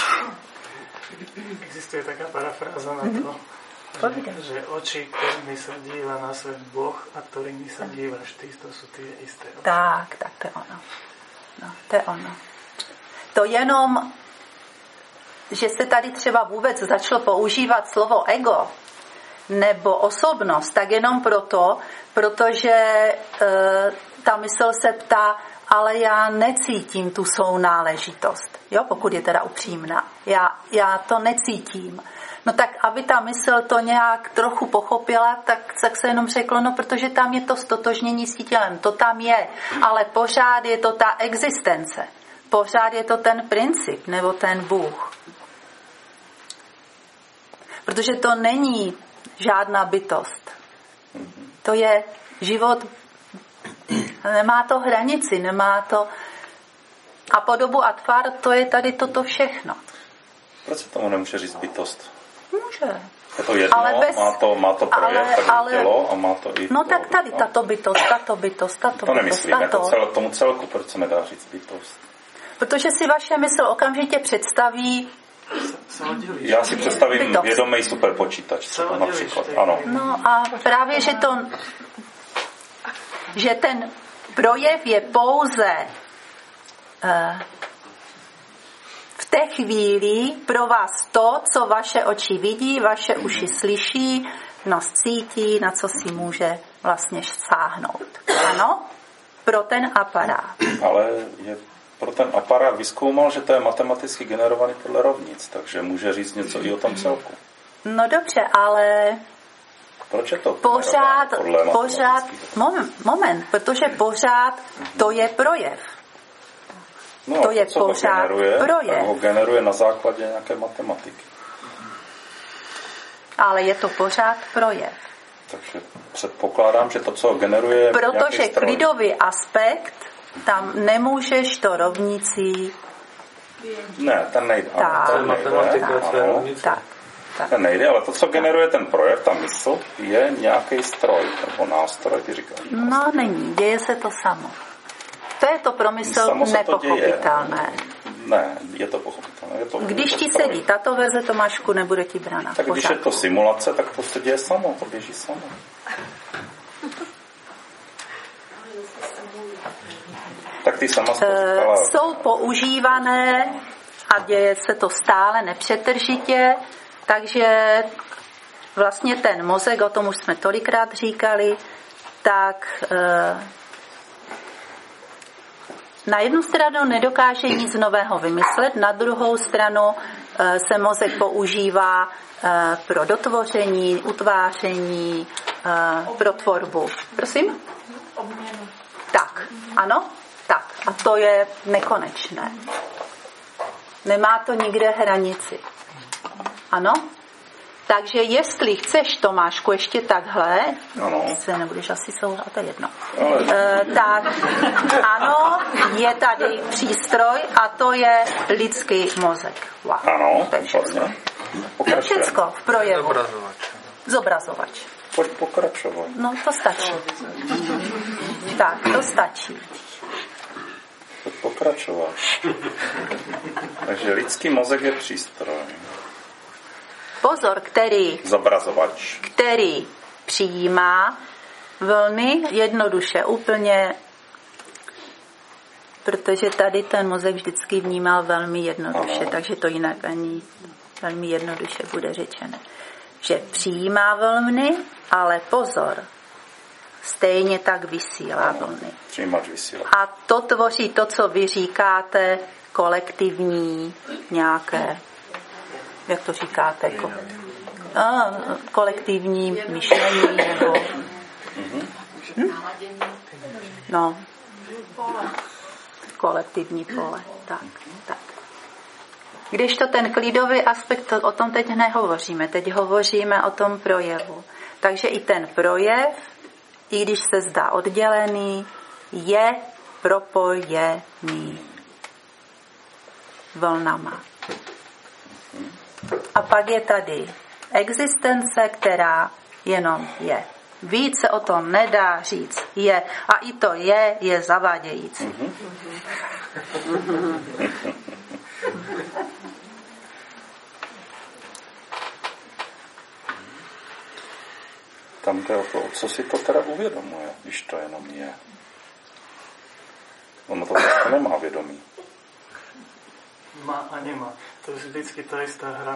Existuje taká parafráza na to, že oči, ktorými sa díva na svet Boh a ktorými sa dívaš ty, to sú tie isté oči. Tak, to je ono. No, to je ono. To jenom, že se tady třeba vůbec začalo používat slovo ego nebo osobnost, tak jenom proto, protože ta mysl se ptá, ale já necítím tu svou náležitost, jo, pokud je teda upřímná. Já to necítím. No tak, aby ta mysl to nějak trochu pochopila, tak se jenom řeklo, no protože tam je to stotožnění s tělem, to tam je, ale pořád je to ta existence, pořád je to ten princip, nebo ten Bůh. Protože to není žádná bytost. To je život, nemá to hranici, nemá to... A podobu a tvar, to je tady toto všechno. Proč se tomu nemůže říct bytost? Může. Je to jedno, ale má to projev, tělo a má to i... No tak tady tato bytost. To nemyslím, jako tomu celku, proč se nedá říct bytost? Protože si vaše mysl okamžitě představí... Já si představím bytost. Vědomý superpočítač, například, ano. No a právě, že ten projev je pouze v té chvíli pro vás to, co vaše oči vidí, vaše uši slyší, nos cítí, na co si může vlastně sáhnout. Ano? Pro ten aparát. Ale pro ten aparát vyzkoumal, že to je matematicky generovaný podle rovnic, takže může říct něco i o tom celku. No dobře, ale... Proč je to pořád moment, protože pořád to je projev. No, to je pořád projev. Tak ho generuje na základě nějaké matematiky. Ale je to pořád projev. Takže předpokládám, že to, co generuje... Protože klidový aspekt, tam nemůžeš to rovnicí... Ne, ten nejde. Tak. Ten nejde, ale to, co generuje ten projev, ta mysl, je nějaký stroj nebo nástroj, ty říkáš. No, není, děje se to samo. To je to pro mysl nepochopitelné. Ne, je to pochopitelné. Když ti sedí tato verze, Tomášku, nebude ti brána. Tak když je to simulace, tak to se děje samo, to běží samo. Tak ty sama říkala... Jsou používané a děje se to stále nepřetržitě, takže vlastně ten mozek, o tom už jsme tolikrát říkali, tak na jednu stranu nedokáže nic nového vymyslet, na druhou stranu se mozek používá pro dotvoření, utváření, pro tvorbu. Prosím? Tak, ano? Tak. A to je nekonečné. Nemá to nikde hranici. Ano? Takže jestli chceš, Tomášku, ještě takhle, se nebudeš asi souhlasit, to je jedno. Tak ano, je tady přístroj a to je lidský mozek. Wow. Ano, to je všechno. To je všecko v projevu. Zobrazovač. Pojď pokračovat. No, to stačí. Tak, to stačí. Pojď pokračovat. Takže lidský mozek je přístroj. Pozor, který přijímá vlny jednoduše, úplně, protože tady ten mozek vždycky vnímal velmi jednoduše, takže to jinak ani velmi jednoduše bude řečeno. Že přijímá vlny, ale pozor, stejně tak vysílá vlny. A to tvoří to, co vy říkáte, kolektivní nějaké, jak to říkáte, kolektivní myšlení nebo no, kolektivní pole. Tak. Když to ten klidový aspekt, o tom teď nehovoříme, teď hovoříme o tom projevu. Takže i ten projev, i když se zdá oddělený, je propojený vlnama. A pak je tady existence, která jenom je. Víc se o tom nedá říct. Je. A i to je zavádějící. Tam jde o to, co si to teda uvědomuje, když to jenom je. Ono to prostě nemá vědomí. Má a nemá. To je vždycky ta jistá hra.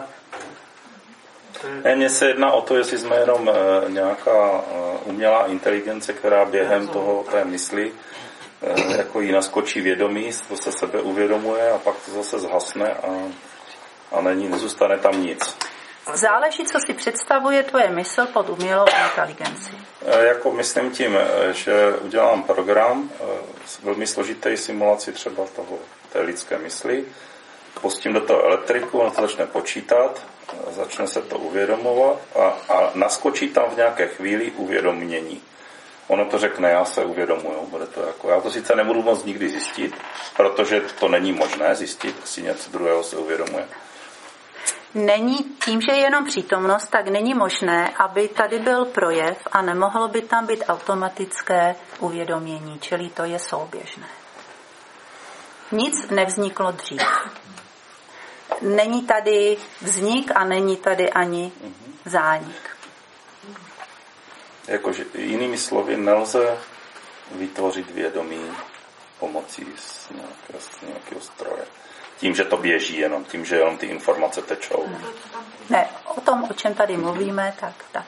Mně se jedná o to, jestli jsme jenom nějaká umělá inteligence, která během té mysli jako jí naskočí vědomí, to se sebe uvědomuje a pak to zase zhasne a nezůstane tam nic. Záleží, co si představuje tvoje mysl pod umělou inteligenci. Jako myslím tím, že udělám program, velmi složitý simulaci třeba té lidské mysli, pustím do toho elektriku, on to začne počítat, začne se to uvědomovat a naskočí tam v nějaké chvíli uvědomění. Ono to řekne, já se uvědomuju, bude to jako, já to sice nebudu moc nikdy zjistit, protože to není možné zjistit, jestli něco druhého se uvědomuje. Není, tím, že je jenom přítomnost, tak není možné, aby tady byl projev a nemohlo by tam být automatické uvědomění, čili to je souběžné. Nic nevzniklo dřív. Není tady vznik a není tady ani zánik. Jakože jinými slovy nelze vytvořit vědomí pomocí nějakého stroje. Tím, že to běží jenom, tím, že jenom ty informace tečou. Ne, o tom, o čem tady mluvíme, tak.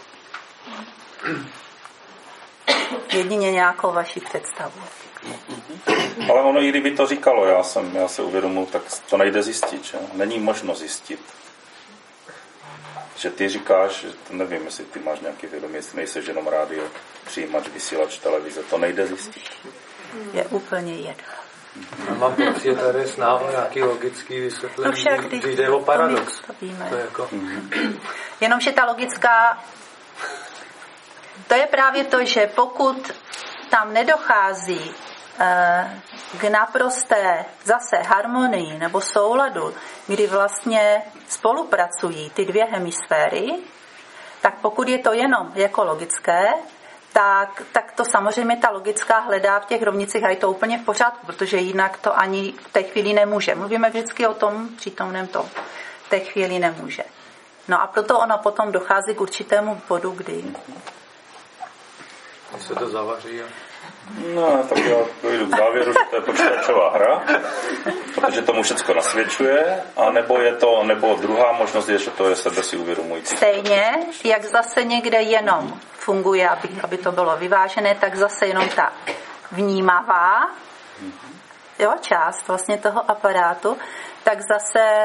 Jedině nějakou vaši představu. Ale ono, i kdyby to říkalo, já se uvědomuji, tak to nejde zjistit, že? Není možno zjistit. Že ty říkáš, že nevím, jestli ty máš nějaký vědomí, jestli nejseš jenom rádio, přijímač, vysílač, televize, to nejde zjistit. Je úplně jedno. Já mám pocit, že tady je nějaký logický vysvětlení, že jde o paradox. To je jako... Jenomže ta logická, to je právě to, že pokud tam nedochází k naprosté zase harmonii nebo souladu, kdy vlastně spolupracují ty dvě hemisféry, tak pokud je to jenom jako logické, tak to samozřejmě ta logická hledá v těch rovnicích a je to úplně v pořádku, protože jinak to ani v té chvíli nemůže. Mluvíme vždycky o tom přítomném tom. V té chvíli nemůže. No a proto ono potom dochází k určitému bodu, kdy se to zavaří. No, tak já dojdu k závěru, že to je počítačová hra, protože tomu všechno nasvědčuje, a nebo druhá možnost je, že to je sebe si uvědomující. Stejně, jak zase někde jenom funguje, aby to bylo vyvážené, tak zase jenom ta vnímavá část vlastně toho aparátu, tak zase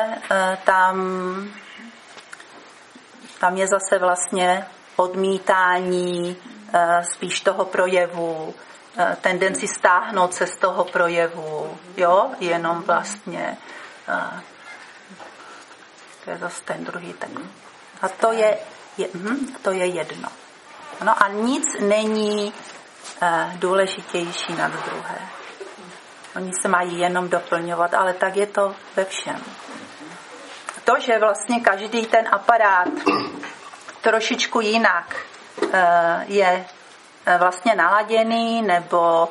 tam je zase vlastně odmítání spíš toho projevu, tendenci stáhnout se z toho projevu, jenom vlastně to je zase ten druhý tak. A to je jedno. No a nic není důležitější nad druhé. Oni se mají jenom doplňovat, ale tak je to ve všem. To, že vlastně každý ten aparát trošičku jinak je vlastně naladěný nebo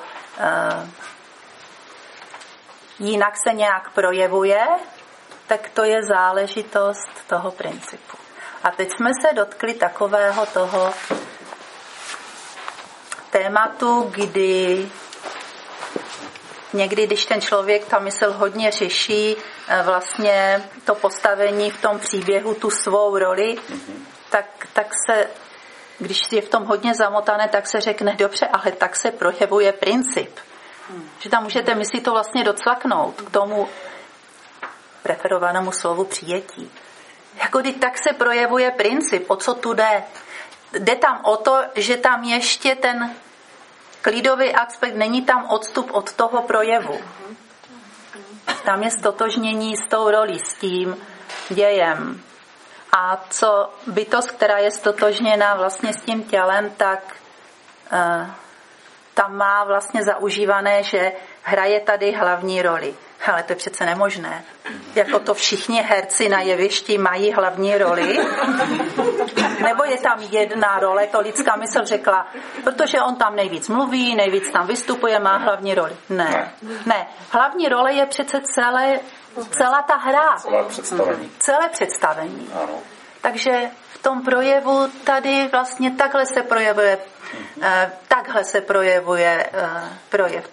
jinak se nějak projevuje, tak to je záležitost toho principu. A teď jsme se dotkli takového toho tématu, kdy někdy, když ten člověk ta mysl hodně řeší vlastně to postavení v tom příběhu, tu svou roli, tak se, když je v tom hodně zamotané, tak se řekne, dobře, ale tak se projevuje princip. Že tam můžete mysli to vlastně docvaknout k tomu preferovanému slovu přijetí. Jako když tak se projevuje princip, o co tu jde. Jde tam o to, že tam ještě ten klidový aspekt, není tam odstup od toho projevu. Tam je stotožnění s tou rolí, s tím dějem. A co bytost, která je stotožněná vlastně s tím tělem, tak tam má vlastně zaužívané, že hraje tady hlavní roli. Ale to je přece nemožné. Jako to všichni herci na jevišti mají hlavní roli. Nebo je tam jedna role, to lidská mysl řekla, protože on tam nejvíc mluví, nejvíc tam vystupuje, má hlavní roli. Ne. Hlavní role je přece celá ta hra. Celé představení. Ano. Takže v tom projevu tady vlastně takhle se projevuje projev.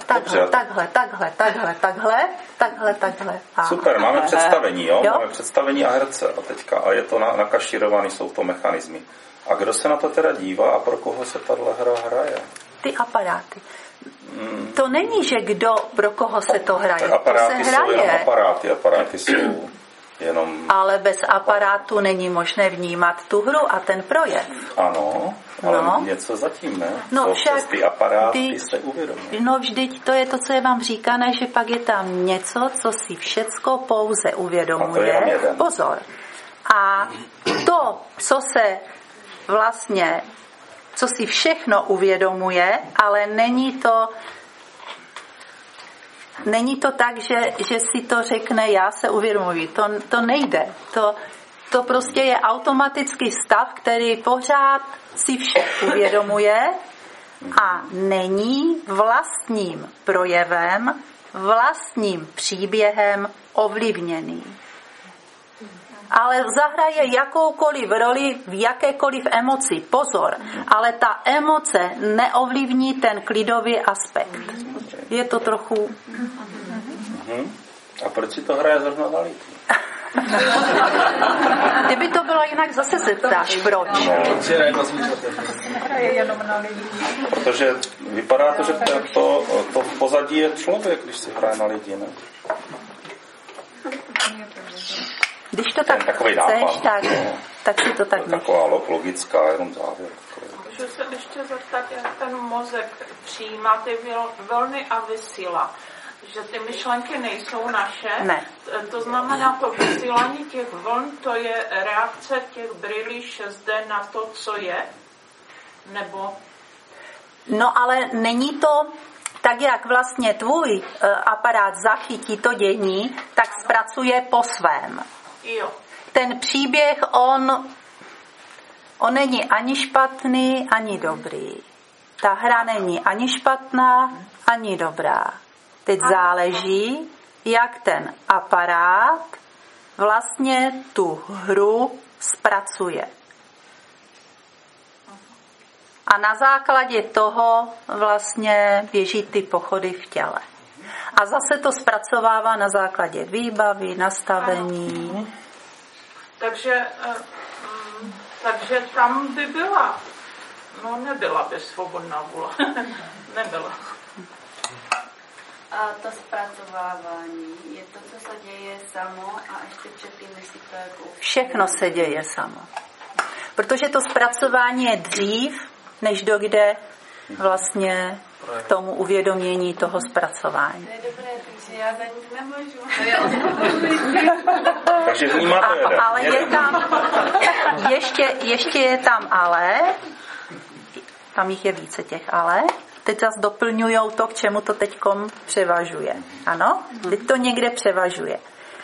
Takhle. Super, máme představení, jo? Máme představení a herce a je to nakašírovaný, jsou to mechanismy. A kdo se na to teda dívá a pro koho se tahle hra hraje? Ty aparáty. To není, že kdo, pro koho se to hraje. Aparáty to se hraje. Jsou jenom aparáty jsou jenom... Ale bez aparátu není možné vnímat tu hru a ten projev. Ano, ale něco zatím, ne? No však ty aparáty se uvědomí. No vždyť to je to, co je vám říkané, že pak je tam něco, co si všecko pouze uvědomuje. Pozor. A to, co si všechno uvědomuje, ale není to tak, že si to řekne, já se uvědomuji. To nejde. To prostě je automatický stav, který pořád si vše uvědomuje a není vlastním projevem, vlastním příběhem ovlivněný. Ale zahraje jakoukoliv roli v jakékoliv emoci. Pozor, ale ta emoce neovlivní ten klidový aspekt. Je to trochu... A proč si to hraje zrovna na lidi? Kdyby to bylo jinak, zase se ptáš, proč? Protože vypadá to, že to v pozadí je člověk, když si hraje na lidi, ne? Když to tak chceš, tak si to tak nech. Taková logická, jenom závěr. Můžu se ještě zeptat, jak ten mozek přijímá ty vlny a vysílá. Že ty myšlenky nejsou naše. Ne. To znamená, to vysílání těch vln, to je reakce těch brýlí 6D na to, co je? Nebo... No ale není to tak, jak vlastně tvůj aparát zachytí to dění, tak zpracuje po svém. Jo. Ten příběh, on není ani špatný, ani dobrý. Ta hra není ani špatná, ani dobrá. Teď záleží, jak ten aparát vlastně tu hru zpracuje. A na základě toho vlastně běží ty pochody v těle. A zase to zpracovává na základě výbavy, nastavení. Ano. Takže tam by byla. No nebyla by svobodná vůle. Nebyla. A to zpracovávání je to, co se děje samo a ještě předtím, než si to jako... Všechno se děje samo. Protože to zpracování je dřív, než dojde vlastně k tomu uvědomění toho zpracování. To je dobré, Já za nic nemůžu. Takže vnímáte jeden. Ale je tam, ještě je tam ale, tam jich je více těch ale, teď zase doplňujou to, k čemu to teďkom převažuje. Ano? Teď to někde převažuje.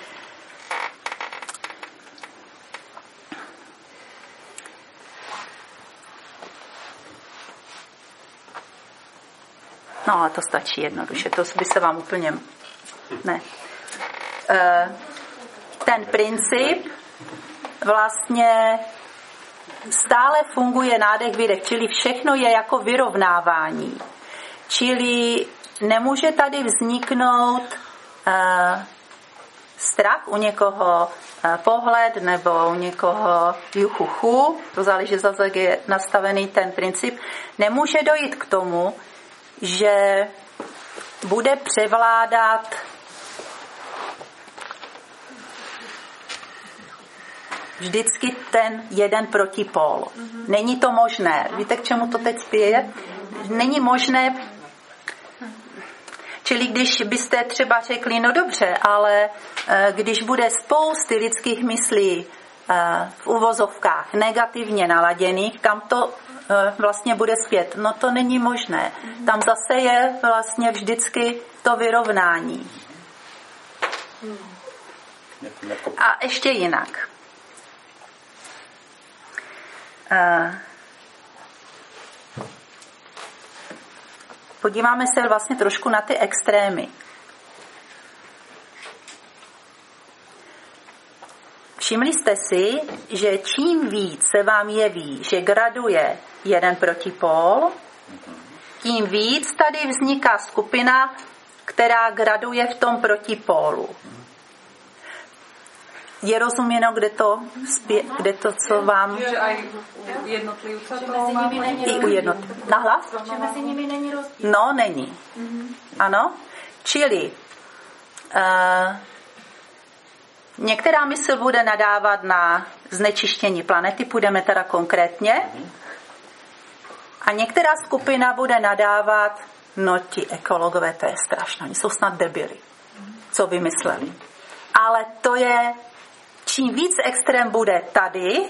No a to stačí jednoduše, to by se vám úplně... Ne. Ten princip vlastně stále funguje nádech, výdech, čili všechno je jako vyrovnávání. Čili nemůže tady vzniknout strach u někoho, pohled nebo u někoho juchuchu, to záleží zase, jak je nastavený ten princip. Nemůže dojít k tomu, že bude převládat vždycky ten jeden protipól. Není to možné. Víte, k čemu to teď spěje? Není možné. Čili když byste třeba řekli, no dobře, ale když bude spousty lidských myslí v uvozovkách negativně naladěných, kam to vlastně bude zpět? No to není možné. Tam zase je vlastně vždycky to vyrovnání. A ještě jinak. Podíváme se vlastně trošku na ty extrémy. Všimli jste si, že čím víc se vám jeví, že graduje jeden protipól, tím víc tady vzniká skupina, která graduje v tom protipólu. Je rozuměno, kde to, co vám... Že aj u jednotlivce toho I u jednotlivce. Nahlas? Že mezi nimi není rozdíl. No, není. Ano? Čili některá mysl bude nadávat na znečištění planety, půjdeme teda konkrétně, a některá skupina bude nadávat, no ti ekologové, to je strašné, oni jsou snad debili, co vymysleli. Ale to je, čím víc extrém bude tady,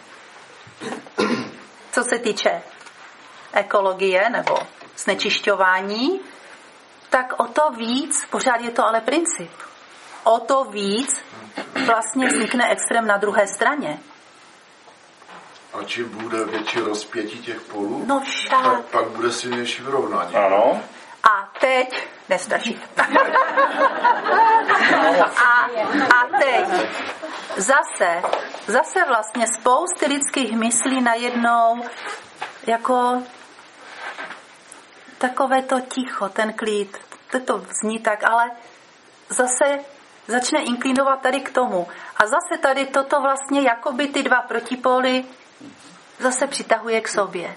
co se týče ekologie nebo znečišťování, tak o to víc, pořád je to ale princip, o to víc vlastně vznikne extrém na druhé straně. A čím bude větší rozpětí těch polů, no tak pak bude silnější vyrovnání. Ano. A teď nestačí. a teď zase vlastně spousty lidských myslí najednou jako takové to ticho, ten klid, to zní tak, ale zase začne inklinovat tady k tomu. A zase tady toto vlastně jakoby ty dva protipóly zase přitahuje k sobě.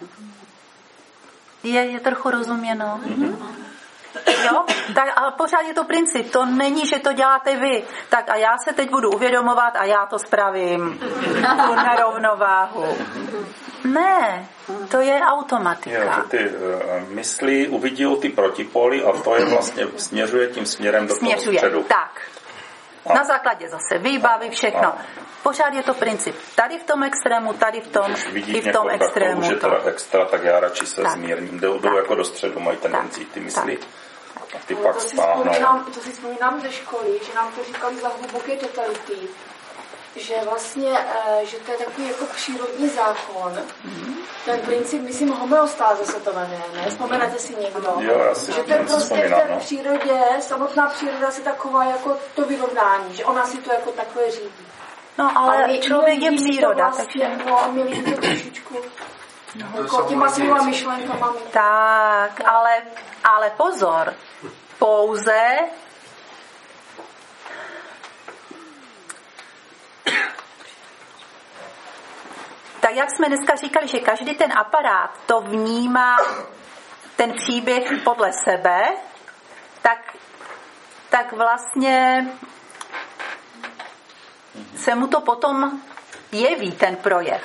Je trochu rozuměno? Jo? Tak, ale pořád je to princip. To není, že to děláte vy. Tak a já se teď budu uvědomovat a já to spravím. Tu nerovnováhu. Ne, to je automatika. Jo, že ty mysli uvidí ty protipóly a to je vlastně směřuje tím směrem do toho středu. Tak. Na základě zase výbavy, všechno. Pořád je to princip. Tady v tom extrému, tady v tom, i v tom extrému. Když je teda extra, tak já radši se zmírním. Jdou jako do středu, mají tendenci ty mysli. Ty pak stáhnou. To si vzpomínám ze školy, že nám to říkali za hluboké totality, že vlastně, že to je takový jako přírodní zákon. Ten princip, myslím, homeostáze se to jmenuje, ne? Vzpomenete si někdo? Jo, že to je prostě v té přírodě, samotná příroda si taková jako to vyrovnání, že ona si to jako takové řídí. No, ale člověk je příroda, takže... No, a my lidi to trošičku jako těma svýma myšlenkama. Tak, ale pozor, pouze tak, jak jsme dneska říkali, že každý ten aparát to vnímá ten příběh podle sebe, tak vlastně se mu to potom jeví, ten projev.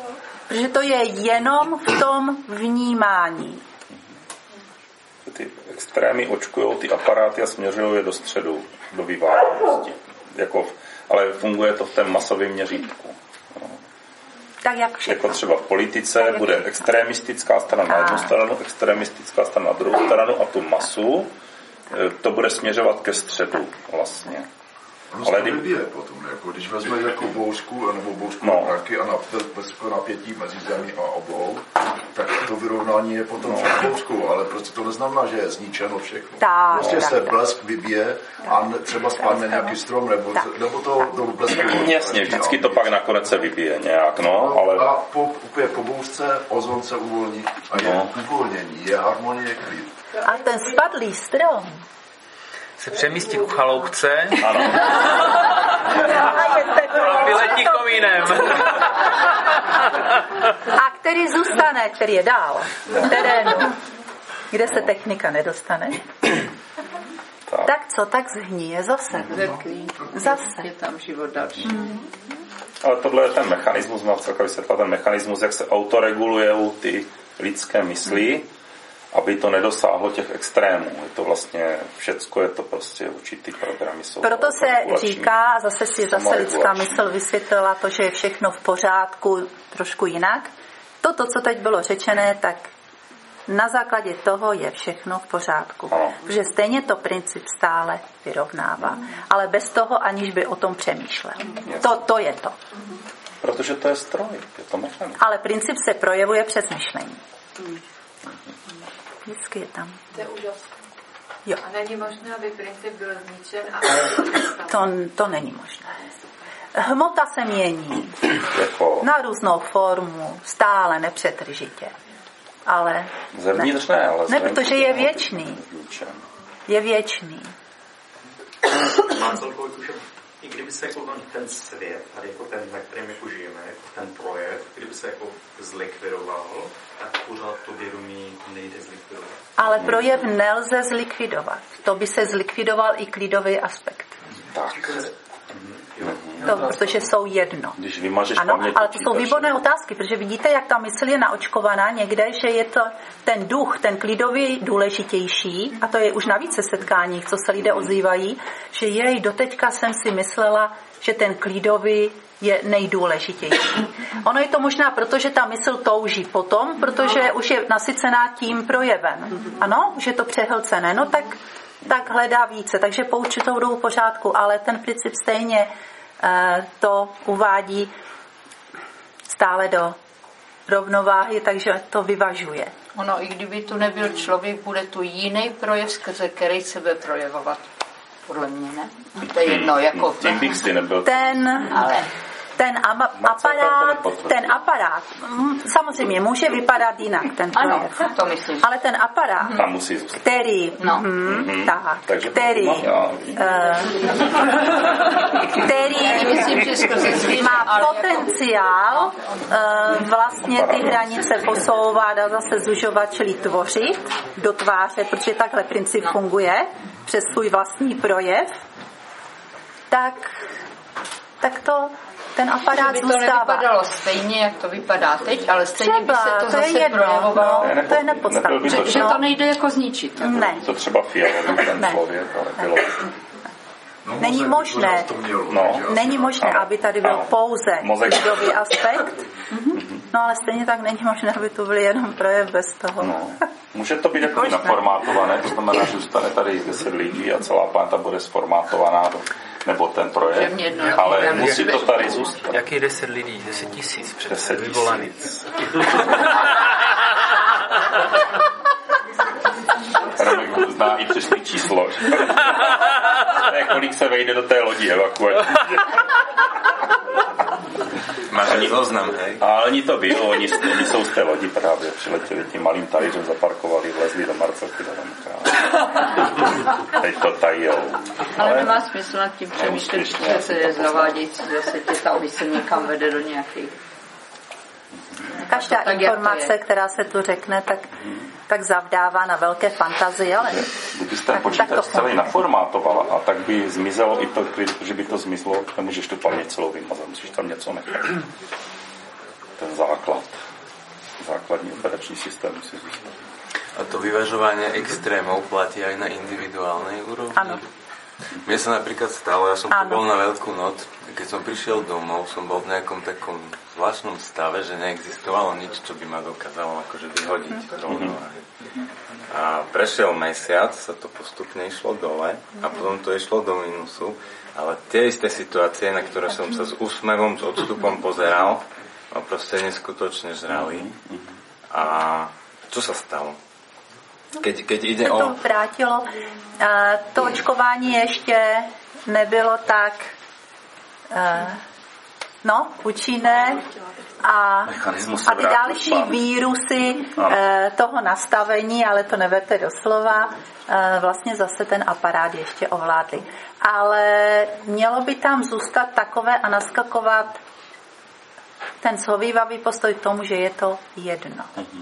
Protože to je jenom v tom vnímání. Ty extrémy očkujou ty aparáty a směřují je do středu, do vyváženosti. Ale funguje to v tom masovém měřítku. Tak jak jako třeba v politice bude extremistická strana na jednu stranu, extremistická strana na druhou stranu a tu masu to bude směřovat ke středu vlastně. Ale vybije potom, jako když vezmeš jako bouřku nebo bouřku mraky a napětí mezi zemí a obou, tak to vyrovnání je potom s bouřkou, ale prostě to neznamená, že je zničeno všechno. Prostě se blesk vybije a třeba spadne nějaký strom nebo to blesku. Jasně, vždycky to pak nakonec se vybije nějak, ale... A po bouřce ozon se uvolní a je uvolnění, je harmonie, klid. A ten spadlý strom se přemístí k chaloupce ano. A vyletí komínem. A který zůstane, který je dál v terénu, kde se technika nedostane, tak co, tak zhníje zase. Zase. Je tam život další. Ale tohle je ten mechanismus, mám celkově vysvětlit ten mechanismus, jak se autoregulují ty lidské mysli, aby to nedosáhlo těch extrémů. Je to vlastně, všecko je to prostě určitý programy. Proto se říká, zase lidská mysl vysvětlila to, že je všechno v pořádku trošku jinak. Toto, co teď bylo řečené, tak na základě toho je všechno v pořádku. Protože stejně to princip stále vyrovnává. Ale bez toho, aniž by o tom přemýšlel. To je to. Protože to je stroj, je to mechanismus. Ale princip se projevuje přes myšlení. Vždycky je tam. To je úžasné. Jo. A není možné, aby princip byl zničen a to není možné. Hmota se mění na různou formu, stále nepřetržitě. Ale zevnitř ne, ale ne, protože je věčný. Je věčný. Má celkově, i kdyby se jako ten svět, tady jako ten, na kterém jako žijeme, jako ten projev, kdyby se jako zlikvidoval, tak pořád to vědomí nejde zlikvidovat. Ale projev nelze zlikvidovat. To by se zlikvidoval i klidový aspekt. Tak. Protože jsou jedno. Když vymažeš paměť, ale to jsou výborné otázky, protože vidíte, jak ta mysl je naočkovaná někde, že je to ten duch, ten klidový důležitější, a to je už na více setkáních, co se lidé ozývají, že doteďka jsem si myslela, že ten klidový je nejdůležitější. Ono je to možná proto, že ta mysl touží potom, protože už je nasycená tím projevem. Ano, už je to přehlcené. No tak hledá více, takže po určitou dobu pořádku, ale ten princip stejně to uvádí stále do rovnováhy, takže to vyvažuje. Ono, i kdyby tu nebyl člověk, bude tu jiný projev, skrze který se bude projevovat. Podle mě, ne? To je jedno, jako tím bych si nebyl. Ten aparát samozřejmě může vypadat jinak, ten projev. Ano, to myslím. Ale ten aparát, který má potenciál vlastně ty hranice posouvat a zase zužovat, čili tvořit do tváře, protože takhle princip funguje přes svůj vlastní projev, tak to ten aparát by to nevypadalo stejně, jak to vypadá teď, ale stejně by se to zase projevovalo. To je nepodstatné. Že to nejde jako zničit. Ne. To třeba fialový ten člověk, ale bylo. Není možné, není možné, aby tady byl pouze klidový aspekt, no ale stejně tak není možné, aby tu byl jenom projev bez toho. Může to být jako naformátované, to znamená, že zůstane tady 10 lidí a celá planeta bude sformátovaná nebo ten projev, ale musí to tady zůstat. Jaký 10 lidí? 10 000 přece vyvolaných. Romek zná i přesný číslo. Kolik se vejde do té lodi evakuační. Máš ani oznam, hej? Ale oni to ví, oni jsou z té lodi právě. Přiletěli tím malým talířem, zaparkovali, vlezli do Marcelky do Romka. Teď to tajou. Ale nemá smysl nad tím přemýšlet, že se je zavádějící zase těta, aby se někam vede do nějakých. Každá informace, která se tu řekne, tak zavdává na velké fantazie, ale kdybyste ten počítač celý naformátovala a tak by zmizelo i to, že by to zmizlo, nemůžeš tu paměť celou vymazat, musíš tam něco nechat. Ten základní operační systém musí zůstat. A to vyvažovanie extrémov platí aj na individuálnej úrovni? Áno. Mne sa napríklad stalo, ja som bol na Veľkú noc, keď som prišiel domov, som bol v nejakom takom zvláštnom stave, že neexistovalo nič, čo by ma dokázalo akože vyhodiť z rovnováhy. A prešiel mesiac, sa to postupne išlo dole a potom to išlo do minusu, ale tie isté situácie, na ktoré som sa s úsmevom, s odstupom pozeral, ma proste neskutočne žrali. A čo sa stalo? Keď ide o... To vrátilo. To očkování ještě nebylo tak účinné a ty další vírusy toho nastavení, ale to neberte doslova, vlastně zase ten aparát ještě ovládli. Ale mělo by tam zůstat takové a naskakovat ten zhovývavý postoj k tomu, že je to jedno.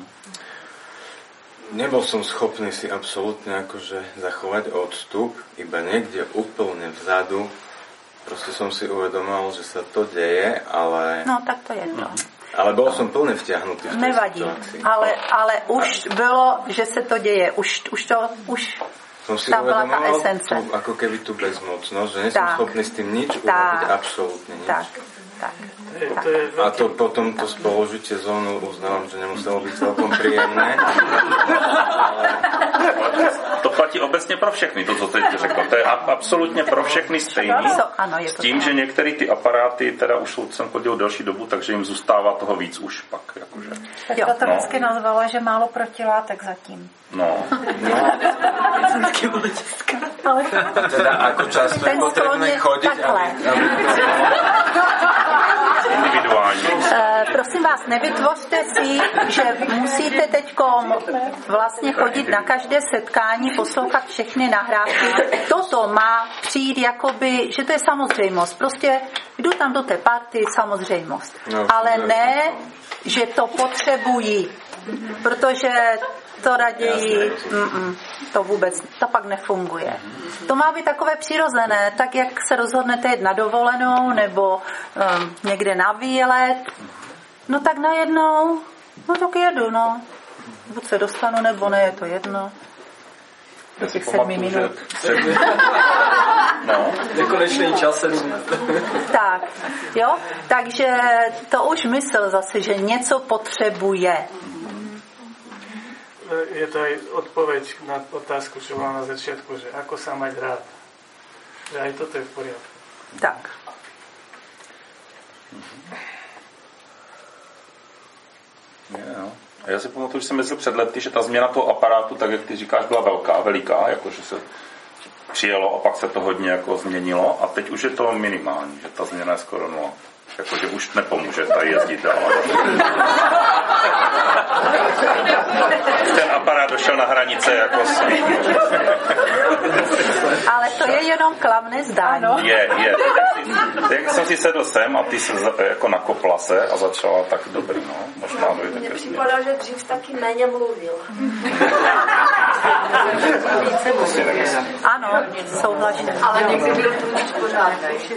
Nebol som schopný si absolútne akože zachovať odstup, iba niekde úplne vzadu. Proste som si uvedomal, že sa to deje, ale... No, tak to je to. Ale bol som plne vťahnutý v tej situácii. Ale už bylo, že se to děje. Už som si tam byla ta uvedomoval esence. ako keby tú bezmocnosť, že nie som schopný s tým nič urobiť, absolútne nič. Tak. A to potom to spolužitie zónu uznávam, že nemuselo byť celkom príjemné. To platí obecně pro všechny, to, co teď řekl. To je absolutně pro všechny stejný. S tím, že některé ty aparáty, teda už jsem chodil delší dobu, takže jim zůstává toho víc už pak. Jakože. Jo, to vždycky nazvala, že málo protilátek zatím. No. Ale teda ako často je potrebné chodiť? Individuálně. Prosím vás, nevytvořte si, že musíte teďkom vlastně chodit na každé setkání, poslouchat všechny nahrávky. Toto má přijít jakoby, že to je samozřejmost. Prostě jdu tam do té party, samozřejmost. Ale ne, že to potřebují, protože to raději, to vůbec, to pak nefunguje. To má být takové přirozené, tak jak se rozhodnete jít na dovolenou nebo někde na výlet, no tak najednou, no tak jedu, no. Buď se dostanu, nebo ne, je to jedno. Do těch 7 minut. No, nekonečný čas 7 minut. Tak, jo, takže to už mysl zase, že něco potřebuje. Je to aj odpoveď na otázku, čo mám na začiatku, že ako sa mať rád. Že aj toto je v poriadku. Tak. Já si pamatuju, že jsem myslel před lety, že ta změna toho aparátu, tak jak ty říkáš, byla veliká, jakože se přijelo a pak se to hodně jako změnilo a teď už je to minimální, že ta změna je skoro nula. Jakože už nepomůže tady jezdit dál. Ten aparát došel na hranice jako svý. Ale to je jenom klamné zdání. Je. Jak jsem si sedl sem a ty se jako nakopla se a začala tak dobrý, no. Možná dojde Mně ke změně. připadá, že dřív taky méně mluvil. Ano, souhlasím. Ale někdy byl to už pořád.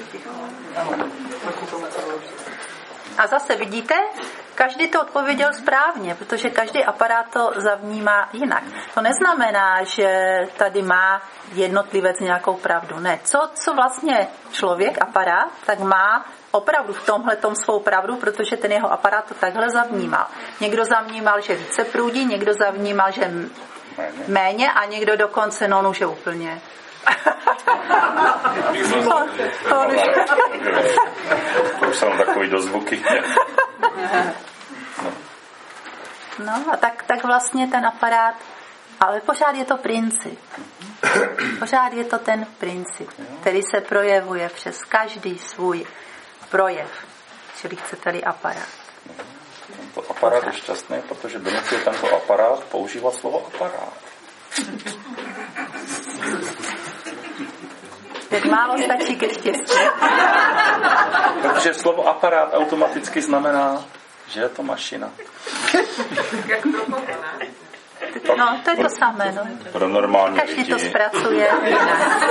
A zase vidíte, každý to odpověděl správně, protože každý aparát to zavnímá jinak. To neznamená, že tady má jednotlivec nějakou pravdu. Ne, co vlastně člověk, aparát, tak má opravdu v tomhletom svou pravdu, protože ten jeho aparát to takhle zavnímal. Někdo zavnímal, že více proudí, někdo zavnímal, že méně a někdo dokonce že úplně. To už jsou takový dozvuky. No a tak vlastně ten aparát, ale pořád je to princip. Pořád je to ten princip, který se projevuje přes každý svůj projev, čili chcete-li aparát. Tento aparát je šťastný, protože donutil tento aparát používat slovo aparát. Tak málo stačí ke štěstí. Protože slovo aparát automaticky znamená, že je to mašina. No, to je to samé, no. Pro normální každý lidi. to zpracuje jinak.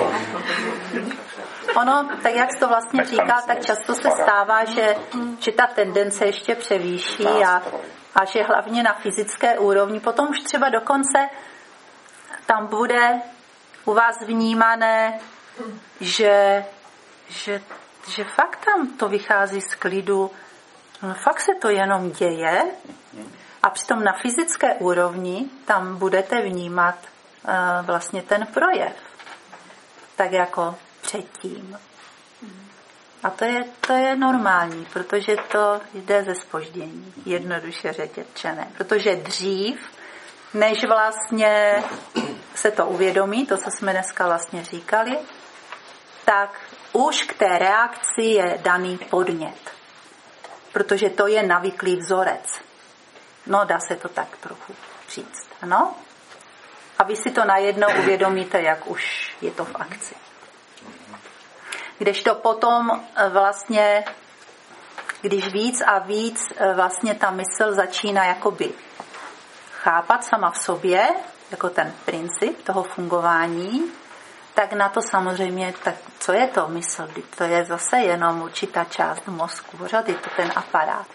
Ono, tak jak jsi to vlastně říkal, tak často se stává, že ta tendence ještě převýší a A že hlavně na fyzické úrovni, potom už třeba dokonce tam bude u vás vnímané, že fakt tam to vychází z klidu, no fakt se to jenom děje a přitom na fyzické úrovni tam budete vnímat vlastně ten projev. Tak jako předtím. A to je normální, protože to jde ze zpoždění, jednoduše řečené. Protože dřív, než vlastně se to uvědomí, to, co jsme dneska vlastně říkali, tak už k té reakci je daný podnět. Protože to je navyklý vzorec. No, dá se to tak trochu říct, ano? A vy si to najednou uvědomíte, jak už je to v akci. Kdežto potom vlastně, když víc a víc vlastně ta mysl začíná jakoby chápat sama v sobě, jako ten princip toho fungování, tak na to samozřejmě, tak co je to mysl? To je zase jenom určitá část mozku, pořád je to ten aparát.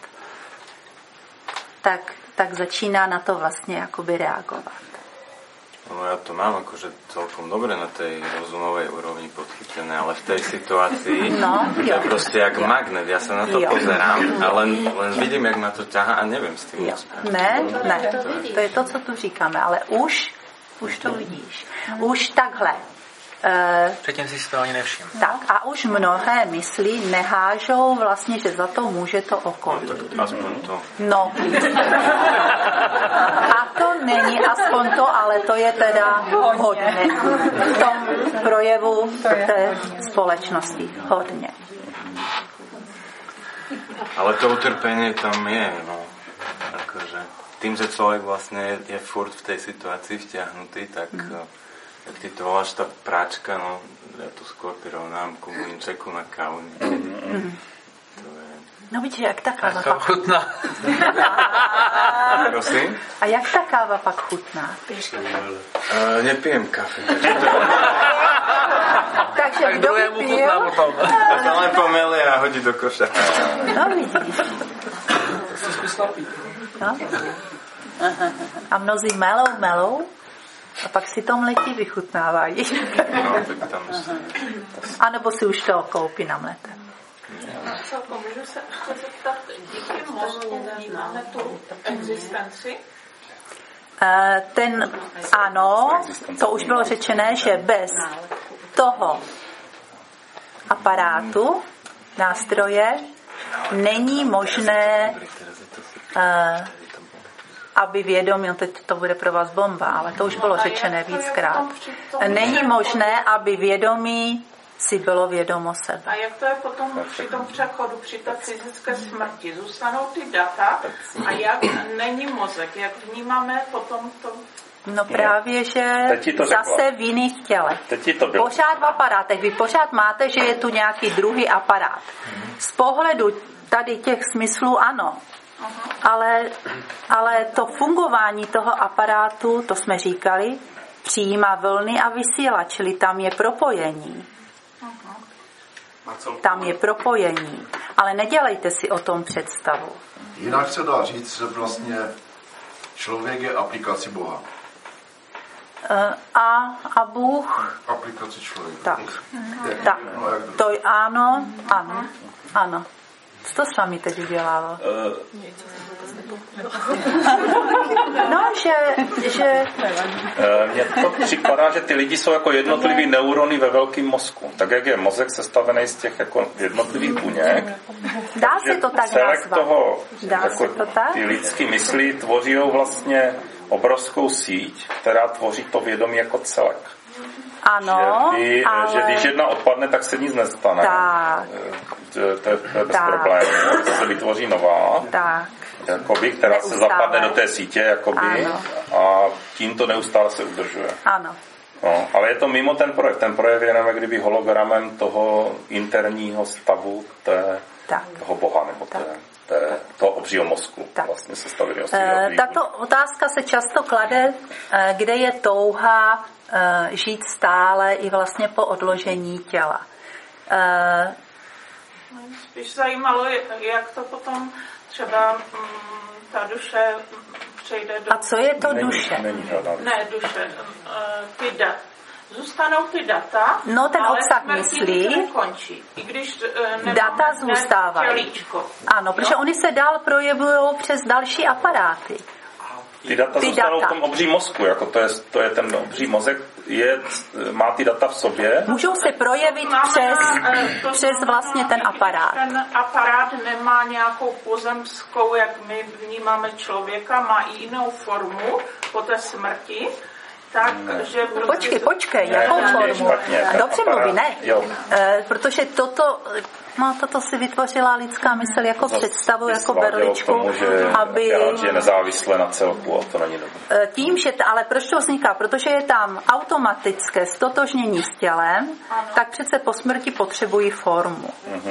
Tak začíná na to vlastně jakoby reagovat. No ja to mám akože celkom dobre na tej rozumovej úrovni podchytené, ale v tej situácii to je proste jak magnet. Ja sa na to pozerám a len vidím, jak ma to ťahá a neviem s tým. Ne, to je to, co tu říkáme, ale už to vidíš. Už takhle. Předtím si to ani nevšiml. Tak a už mnohé mysli nehážou vlastně, že za to může to okolí. No, tak aspoň to. No. A to není aspoň to, ale to je teda hodně. V tom projevu té společnosti. Hodně. Ale to utrpenie tam je, no. Akože tým, že človek vlastne je furt v tej situácii vtiahnutý, tak jak ty to voláš, tá práčka, no, ja to skôr prirovnám ku mlynčeku na kávu. No vidíš, jak ta káva pak chutná. Prosím? A jak ta káva pak chutná? Nepijem kafe. Takže kdo by pil? To sa len pomelie a hodí do koša. No vidíš. No. A mnozí melou a pak si to mletí vychutnávají. No, tak tam a nebo si už to koupí na mlete. Můžu se ještě zeptat, díky mozku vnímáme tu existenci? Ano, to už bylo řečené, že bez toho aparátu, nástroje, není možné, aby vědomí, teď to bude pro vás bomba, ale to už bylo řečené víckrát, není možné, aby vědomí si bylo vědomo sebe. A jak to je potom při tom přechodu, při té fyzické smrti? Zůstanou ty data a jak není mozek? Jak vnímáme potom to? No právě, že zase v jiných tělech. Pořád v aparátech. Vy pořád máte, že je tu nějaký druhý aparát. Z pohledu tady těch smyslů ano. Ale to fungování toho aparátu, to jsme říkali, přijímá vlny a vysílá, čili tam je propojení. Tam je propojení. Ale nedělejte si o tom představu. Jinak se dá říct, že vlastně člověk je aplikací Boha. A Bůh... Aplikace člověka. Tak. Tak. To ano. Co to s vámi teď udělalo? No, že... Mně to připadá, že ty lidi jsou jako jednotlivý neurony ve velkém mozku. Tak jak je mozek sestavený z těch jako jednotlivých buněk. Dá se to tak nazvat. Ty lidský mysli tvoří vlastně obrovskou síť, která tvoří to vědomí jako celek. Ano, že když jedna odpadne, tak se nic nestane. Tak. To je bez problémů. Se vytvoří nová. Tak. Jakoby, která neustále se zapadne do té sítě jakoby, a tím to neustále se udržuje. Ano. No, ale je to mimo ten projev. Ten projev je jenom jak kdyby hologramem toho interního stavu toho Boha, nebo toho obřího mozku. Vlastně sestavili tato otázka se často klade, kde je touha žít stále i vlastně po odložení těla. Spíš zajímalo, jak to potom třeba ta duše přejde do... A co je to duše? Ne, duše. Zůstanou ty data, no, ten ale obsah myslí, nekončí. I když data zůstávají. Ano, protože oni se dál projevují přes další aparáty. Ty data zůstanou v tom obří mozku, jako to je ten obří mozek, má ty data v sobě. Můžou se projevit přes vlastně ten aparát. Ten aparát nemá nějakou pozemskou, jak my vnímáme člověka, má i jinou formu po té smrti. Takže Počkej, jakou formu? Dobře mluví, ne? Protože toto si vytvořila lidská mysl jako představu, jako berličku, aby... je nezávislé na celku, a to není dobré. Tím, že ale proč to vzniká? Protože je tam automatické stotožnění s tělem, tak přece po smrti potřebují formu.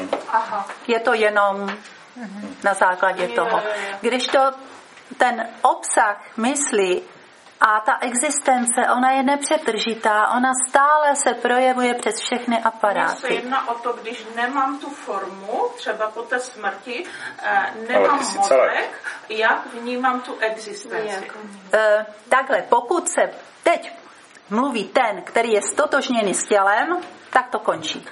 Je to jenom na základě toho. Když to ten obsah myslí a ta existence, ona je nepřetržitá, ona stále se projevuje přes všechny aparáty. Mně se jedná o to, když nemám tu formu, třeba po té smrti, nemám mozek, jak vnímám tu existenci. Takhle, pokud se teď mluví ten, který je stotožněný s tělem, tak to končí.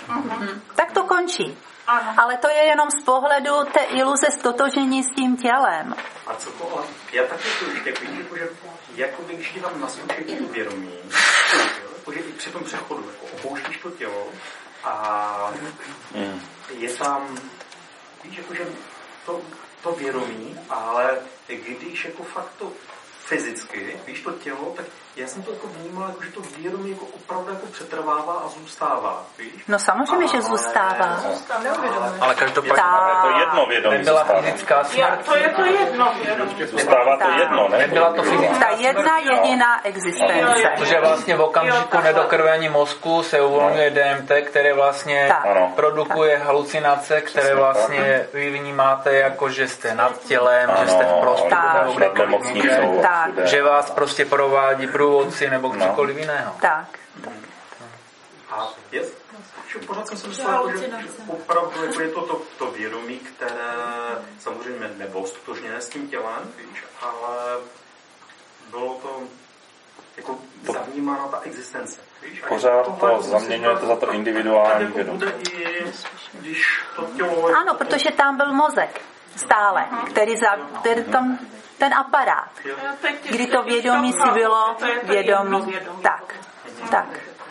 Tak to končí. Ano. Ale to je jenom z pohledu té iluze stotožnění s tím tělem. A co to, ale já taky to už že jakoby, když ti tam nasloučí to vědomí, že i při tom přechodu jako opouštíš to tělo a je tam, víš, jakože to vědomí, ale když jako fakt to fyzicky, víš, to tělo, tak já jsem to jako vnímal, jako, že to vědomí jako opravdu jako přetrvává a zůstává, víš? No samozřejmě, že zůstává. Ale každopádně to jedno vědomí nebyla fyzická smrt. To je to jedno vědomí. Zůstává to jedno, ne? Nebyla to fyzická ta jedna jediná existence. Protože vlastně v okamžiku nedokrvení mozku se uvolňuje DMT, které vlastně produkuje halucinace, které vlastně vy vnímáte jako, že jste nad tělem, že jste v prostoru, nebo kdekoliv, že vás prostě provádí průvodci nebo cokoliv jiného. Tak. A pořád jsem si myslel, že opravdu jako je to vědomí, které samozřejmě nebylo stotožněné s tím tělem, víš, ale bylo to jako zavnímána ta existence. Víš, pořád to zaměňujete za to individuální vědomí. Ano, protože tam byl mozek stále, který tam ten aparát, kdy to vědomí si bylo vědomí. Tak.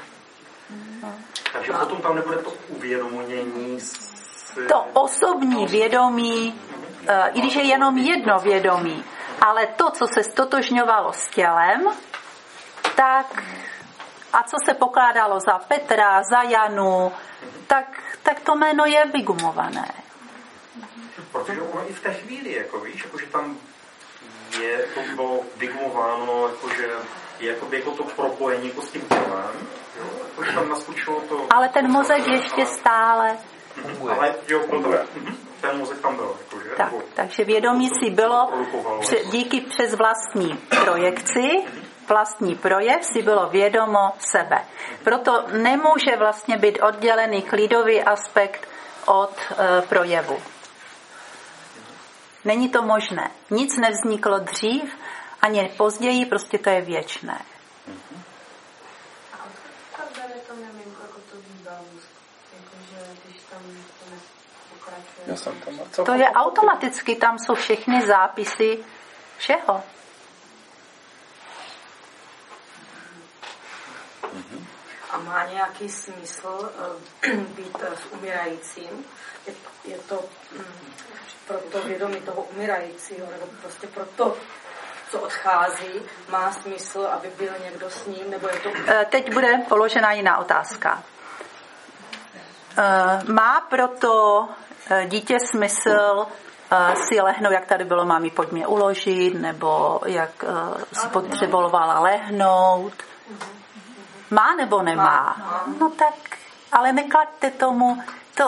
Takže potom tam nebude to uvědomění. To osobní vědomí, i když je jenom jedno vědomí, ale to, co se stotožňovalo s tělem, tak a co se pokládalo za Petra, za Janu, tak to jméno je vygumované. Protože ono i v té chvíli, jako víš, jakože tam to bylo vygumováno, jakože je jako to propojení jako s tím tělem, jakože tam naskočilo to... Ale ten mozek ještě stále funguje. Ale ten mozek tam byl, jakože... Tak, takže vědomí si bylo díky přes vlastní projekci, vlastní projev si bylo vědomo sebe. Proto nemůže vlastně být oddělený klidový aspekt od projevu. Není to možné. Nic nevzniklo dřív, ani později, prostě to je věčné. To je automaticky, tam jsou všechny zápisy všeho. A má nějaký smysl být s umírajícím? Je to pro to vědomí toho umírajícího, nebo prostě pro to, co odchází, má smysl, aby byl někdo s ním, nebo je to... Teď bude položena jiná otázka. Má proto dítě smysl si lehnout, jak tady bylo, mámi, pojď mě uložit, nebo jak si potřebovala lehnout? Má nebo nemá? No tak, ale neklaďte tomu.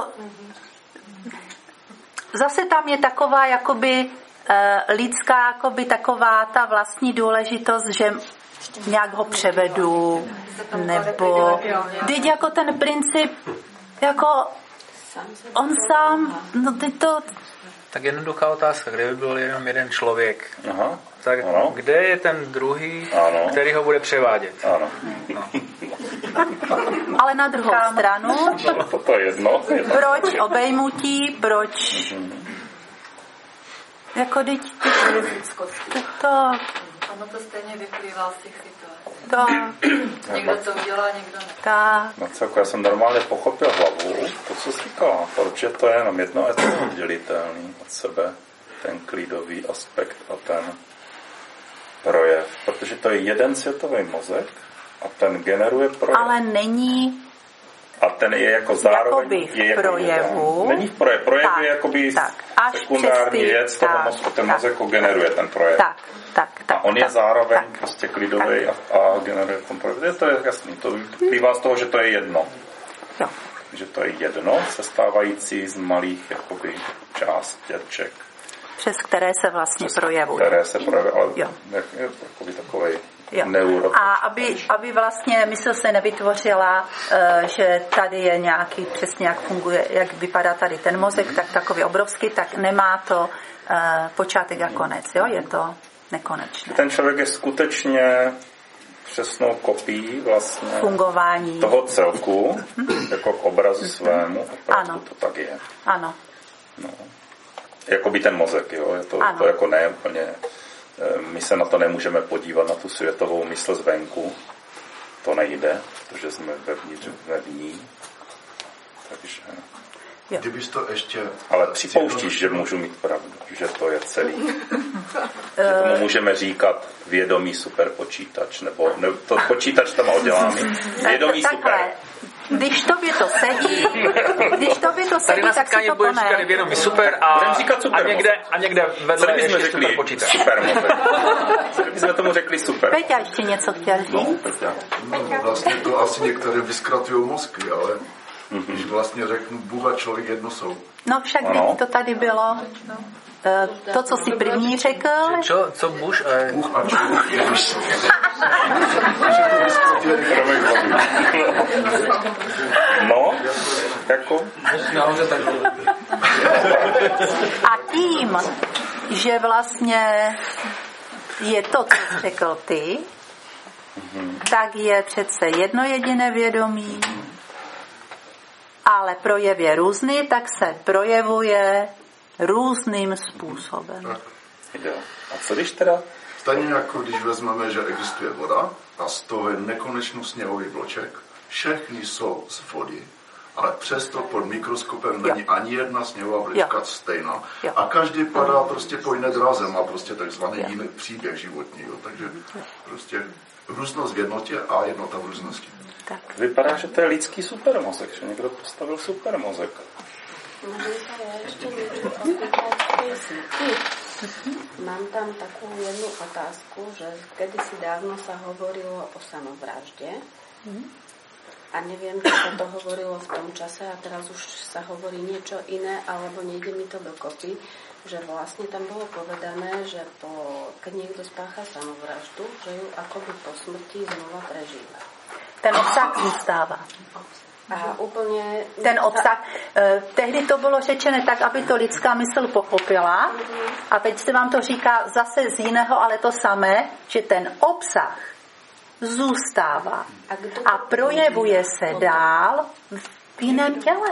Zase tam je taková jakoby lidská, jakoby taková ta vlastní důležitost, že nějak ho převedu, nebo teď jako ten princip, jako on sám, no Tak jednoduchá otázka, kdyby byl jenom jeden člověk, tak kde je ten druhý, který ho bude převádět? Ano. No. Ale na druhou stranu, to je jedno. Proč obejmutí, proč jako to ono to stejně vyplývá z těch situací. Někdo to udělá, někdo ne. No celko, já jsem normálně pochopil hlavu, to, co jsi říkala, proč je to jenom jedno, je to oddělitelný od sebe, ten klídový aspekt a ten projev, protože to je jeden světový mozek a ten generuje projev. Ale není. A ten je jako zároveň v projevu. Není v projevu. Projev je jakoby sekundární věc toho mozku. Ten mozek ho generuje, ten projev. A on je zároveň prostě klidový a generuje ten projev. To je jasný. To vyplývá z toho, že to je jedno. Jo. Že to je jedno, sestávající z malých jakoby částěček. Přes které se vlastně projevuje. Které se projevuje, ale je takovej neuro. A aby vlastně mysl se nevytvořila, že tady je nějaký, přesně jak funguje, jak vypadá tady ten mozek, tak takový obrovský, tak nemá to počátek a konec, jo? Je to nekonečné. Ten člověk je skutečně přesnou kopií vlastně fungování toho celku, jako k obrazu svému, opravdu to tak je. Ano. No. Jakoby ten mozek, jo? Je to jako ne úplně. My se na to nemůžeme podívat, na tu světovou mysl zvenku. To nejde, protože jsme vevnitř v ní. Takže... Kdybys to ještě... Ale připouštíš, že můžu mít pravdu, že to je celý. Že tomu můžeme říkat vědomý superpočítač, nebo to počítač tam odděláme. Vědomý super. Když tobě to sedí, tak si to budeme říkat vědomý super a někde vedle ještě super počítač. Super mozek. Jsme tomu řekli super. Peťa ještě něco chtěl říct? Vlastně to asi některé vyskratují mozky, ale když vlastně řeknu Bůh a člověk jedno jsou. No však teď to tady bylo. To, co jsi první řekl. Co Bůh a člověk. No, jako. A tím, že vlastně je to, co jsi řekl ty, tak je přece jedno jediné vědomí, ale projev je různý, tak se projevuje různým způsobem. A co když teda? Stejně jako když vezmeme, že existuje voda a z toho je nekonečno sněhový bloček, všechny jsou z vody, ale přesto pod mikroskopem není ani jedna sněhová vlečka stejná. A každý padá prostě po jiné dráze, má prostě takzvaný jiný příběh životní. Jo. Takže prostě různost v jednotě a jednota v různosti. Tak. Vypadá, že to je lidský supermozek, že někdo postavil supermozek. Mám tam takovou jednu otázku, že kedysi dávno sa hovorilo o samovražde a neviem, či sa to hovorilo v tom čase a teraz už sa hovorí niečo iné, alebo nejde mi to dokopy, že vlastne tam bolo povedané, že keď niekto spácha samovraždu, že ju akoby po smrti znova prežíva. Ten obsah zůstává. A úplně... Ten obsah, tehdy to bylo řečené tak, aby to lidská mysl pochopila a teď se vám to říká zase z jiného, ale to samé, že ten obsah zůstává a projevuje se dál v jiném těle.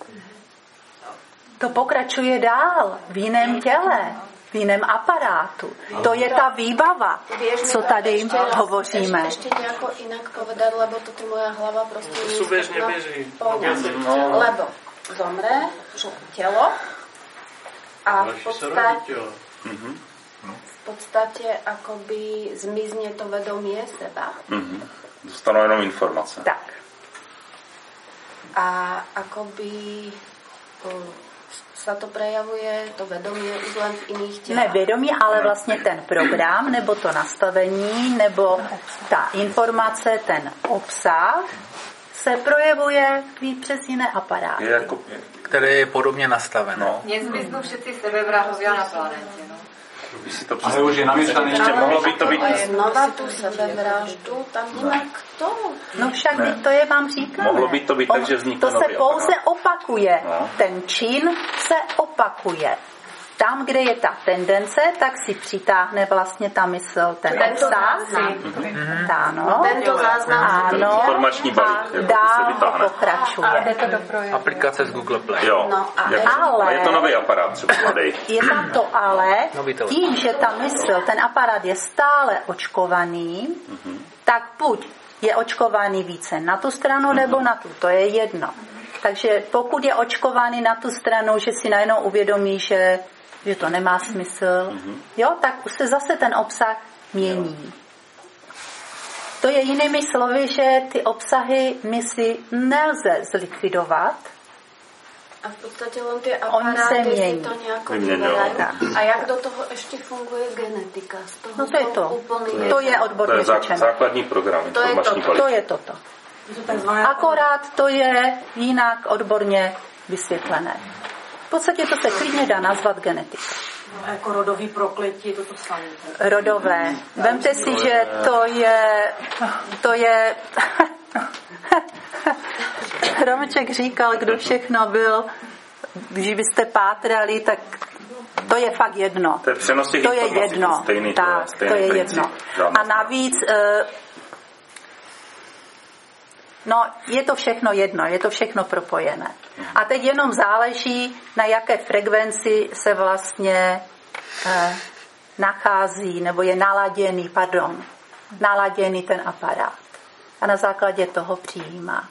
To pokračuje dál v jiném těle, v jiném aparátu. To je ta výbava, co tady hovoříme. Ešte nejako inak povedať, lebo toto moja hlava proste súbežne beží. Lebo zomre telo a v podstate akoby zmizne to vedomie seba. Dostanou jenom informace. Tak. A akoby sa to prejavuje, to vedomie už len v iných tělách. Ne vědomí, ale vlastně ten program, nebo to nastavení, nebo ta informace, ten obsah se projevuje přes jiné aparáty. Které je podobně nastaveno. Nezmiznou všetci sebevrahovia na planete, no. Ale už je namiešaný. Ještě mohlo by to být... Znova tu sebevraždu, tam nemá kto. No však to je vám říkáme. Mohlo by to být tak, že vznikne to se pouze opakuje. No. Ten čin se opakuje. tam, kde je ta tendence, tak si přitáhne vlastně ta mysl ten obsah. Tento záznam. Ano. Informační balík. A dál pokračuje. Aplikace z Google Play. Jo. Ale je to nový aparát třeba mladý. Je tam to ale, tím, že ta mysl, ten aparát je stále očkovaný, tak buď je očkovaný více na tu stranu, nebo na tu. To je jedno. Takže pokud je očkovaný na tu stranu, že si najednou uvědomí, že to nemá smysl, jo, tak už se zase ten obsah mění. To je jinými slovy, že ty obsahy mysli nelze zlikvidovat. A v podstatě len ty aparáty si to nějak vyverají. A jak do toho ještě funguje genetika? Z toho no to je to. To je odborně řečeno. Základní program. To je toto. Akorát to je jinak odborně vysvětlené. V podstatě to se klidně dá nazvat genetika. No, jako rodový prokletí, to samé. Rodové. Vemte si, že to je Romček říkal, kdo všechno byl, když byste pátrali, tak to je fakt jedno. To je jedno. To je jedno. A navíc je to všechno jedno, je to všechno propojené. A teď jenom záleží, na jaké frekvenci se vlastně nachází, nebo je naladěný ten aparát. A na základě toho přijímá.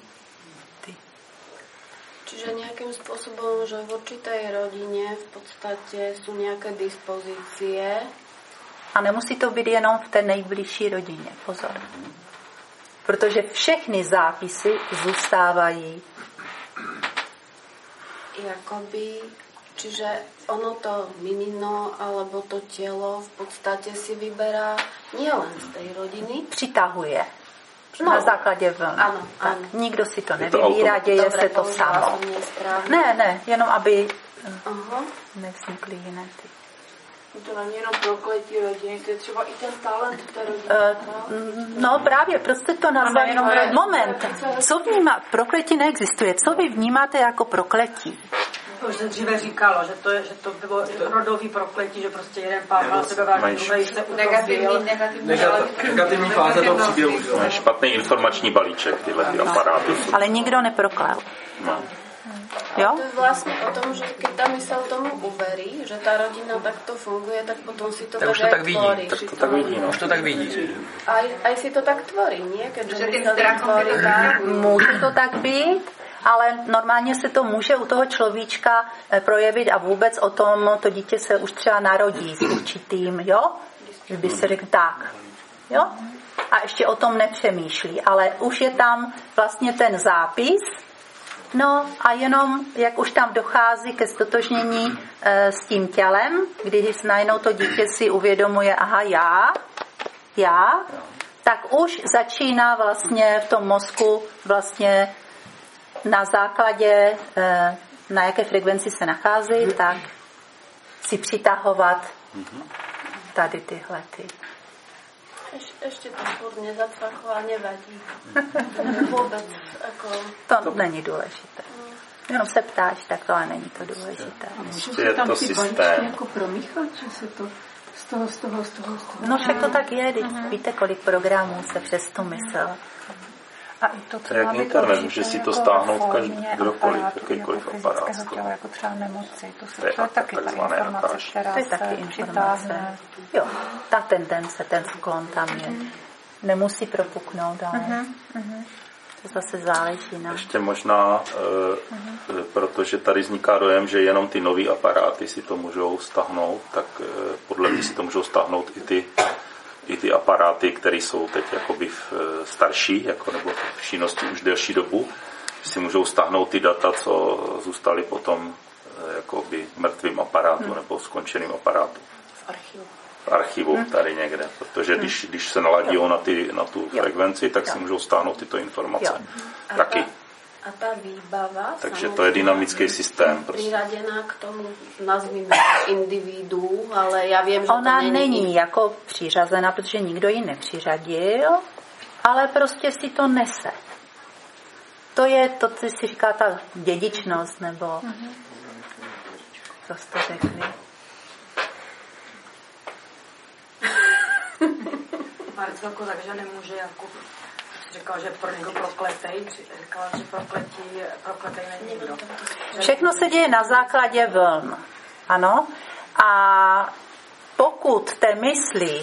Čiže nejakým spôsobom, že v určitej rodine v podstate sú nejaké dispozície. A nemusí to být jenom v té nejbližší rodině, pozor. Protože všechny zápisy zůstávají. Jakoby, čiže ono to mimino alebo to telo v podstate si vyberá nielen z tej rodiny. Přitahuje. Na základě vlny. Ano. Nikdo si to nevybírá, děje se to samo. Ne, jenom aby nevznikly jiné ty. To není jenom prokletí rodiny, to je třeba i ten talent v té rodině. No právě, prostě to nazvali. Moment, co vnímá, prokletí neexistuje. Co vy vnímáte jako prokletí? Už se dříve říkalo, že to bylo rodový prokletí, že prostě jeden pár na sebe vážný, druhý se utopil. Negativní fáze toho příběhu. Špatný informační balíček, tyhle ty aparáty. Ale nikdo neproklel. No. Jo? To je vlastne o tom, že keď tá mysel tomu uverí, že tá rodina takto funguje, tak potom si to tak aj tvorí. Už to tak vidí. Aj si to tak tvorí, nie? Keďže mysel tvorí. Může to tak být, ale normálně se to může u toho človíčka projevit a vůbec o tom to dítě se už třeba narodí s určitým, jo? By se řekl tak, jo? A ještě o tom nepřemýšlí, ale už je tam vlastně ten zápis. No a jenom, jak už tam dochází ke stotožnění s tím tělem, když najednou to dítě si uvědomuje, aha, já, tak už začíná vlastně v tom mozku vlastně na základě, na jaké frekvenci se nachází, tak si přitahovat tady tyhle ty. Ešte to furt nezacvaklo a nevadí. Vôbec. To není důležité. Jenom se ptáš, tak to ale není to důležité. Ještě je to systém. Jako promíchat, že se to z toho. No však to tak je, víte, kolik programů se přes tu myslel. A i to, co jak internet, může si to stáhnout kdokoliv, jakýkoliv aparát. Jako třeba nemoci, to je taky ta informace, která to je taky informace. Jo, ta tendence, ten sklon tam je. Nemusí propuknout, ale to zase záleží na... Ještě možná, protože tady vzniká dojem, že jenom ty nový aparáty si to můžou stáhnout, tak podle mě si to můžou stáhnout i ty aparáty, které jsou teď jakoby starší, nebo v činnosti už delší dobu, si můžou stáhnout ty data, co zůstaly potom jakoby mrtvým aparátu nebo skončeným aparátu. V archivu tady někde, protože když se naladí na tu frekvenci, tak si můžou stáhnout tyto informace. Taky. A tá výbava... Takže to je dynamický systém. Priradená k tomu, nazvíme individu, ale já vím, že ona to není jako přiřazena, protože nikdo ji nepřiřadil, ale prostě si to nese. To je to, co si říká ta dědičnost, nebo... co jste řekli. Marcelko, takže nemůže jako říkal, že pro někoho prokletej, říkala, že prokletej není nikdo. Všechno se děje na základě vln. Ano. A pokud té mysli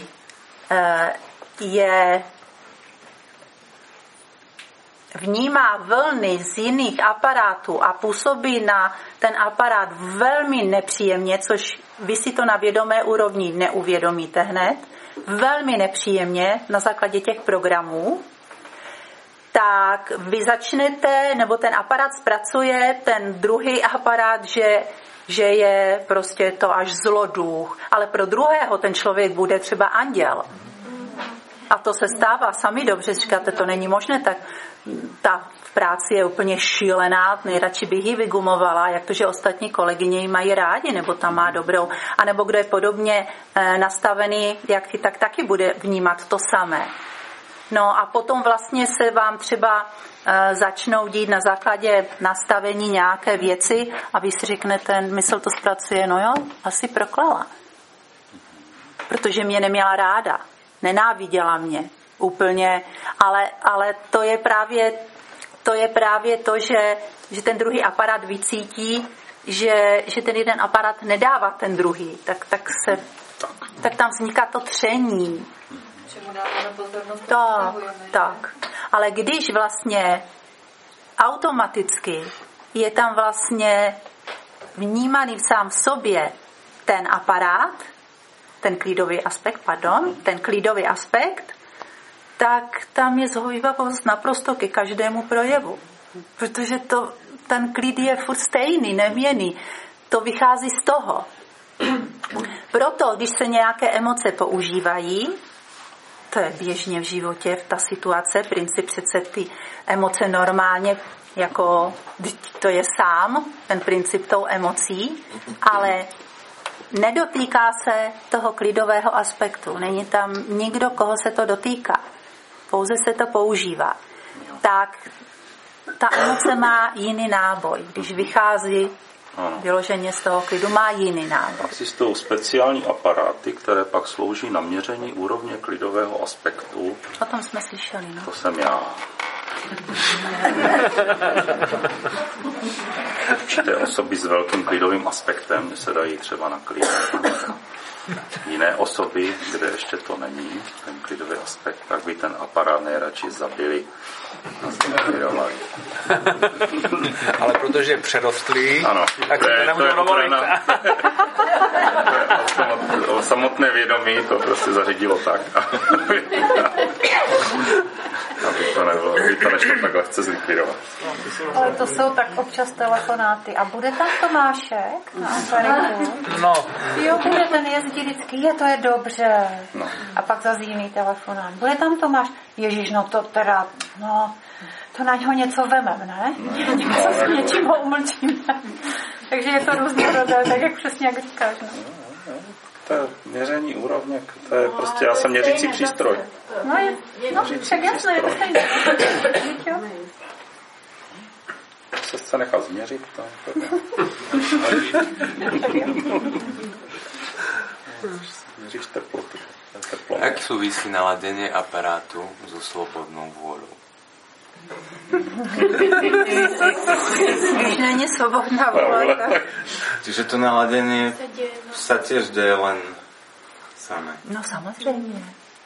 vnímá vlny z jiných aparátů a působí na ten aparát velmi nepříjemně, což vy si to na vědomé úrovni neuvědomíte hned, velmi nepříjemně na základě těch programů, tak vy začnete, nebo ten aparát zpracuje ten druhý aparát, že je prostě to až zloduch, ale pro druhého ten člověk bude třeba anděl. A to se stává sami dobře, říkáte, to není možné, tak ta v práci je úplně šílená, nejradši bych ji vygumovala, jak to, že ostatní kolegyně ji mají rádi, nebo tam má dobrou, anebo kdo je podobně nastavený, jak ty, tak taky bude vnímat to samé. No a potom vlastně se vám třeba začnou dít na základě nastavení nějaké věci a vy si řeknete, mysl to zpracuje, no jo, asi proklala. Protože mě neměla ráda, nenáviděla mě úplně, ale to je právě to, že ten druhý aparát vycítí, že ten jeden aparát nedává ten druhý, tak tam vzniká to tření. Tak. Ale když vlastně automaticky je tam vlastně vnímaný sám v sobě ten aparát, ten klídový aspekt, tak tam je zhovívavost naprosto ke každému projevu. Protože ten klid je furt stejný, neměnný. To vychází z toho. Proto, když se nějaké emoce používají, to je běžně v životě, ta situace, princip přece ty emoce normálně, jako to je sám, ten princip tou emocí, ale nedotýká se toho klidového aspektu. Není tam nikdo, koho se to dotýká. Pouze se to používá. Tak ta emoce má jiný náboj. Když vychází vyloženě z toho klidu, má jiný náboj. Existují speciální aparáty, které pak slouží na měření úrovně klidového aspektu. O tom jsme slyšeli, no? To jsem já. Určité osoby s velkým klidovým aspektem se dají třeba naklidit. Jiné osoby, kde ještě to není, ten klidový aspekt, tak by ten aparát nejradši zabili a zlikvidovali. Ale protože je přerostlý, ano, tak se nemůžu dovolit. O samotné vědomí to prostě zařídilo tak. Aby to nebylo, aby to nešlo tak lehce zlikvidovat. Ale to jsou tak občas telefonáty. A bude tam Tomášek na Ampariku? No. Jo, bude, ten jezdí vždycky, to je dobře. No. A pak zase jiný telefonát. Bude tam Tomáš? Ježíš, no to teda, to na něho něco vemem, ne? Něco s něčím ho umlčíme. Takže je to různorodé, tak jak přesně jak říkáš. No. To je měření úrovně, to je prostě, já jsem měřící přístroj. Však jasno, je to stejné. Se chce nechat změřit, to měříš teplotu. Jak souvisí naladění aparátu so slobodnou vôľou? Když není svobodná vůle. Čiže to naladění sa tiež deje len samé. No samozřejmě.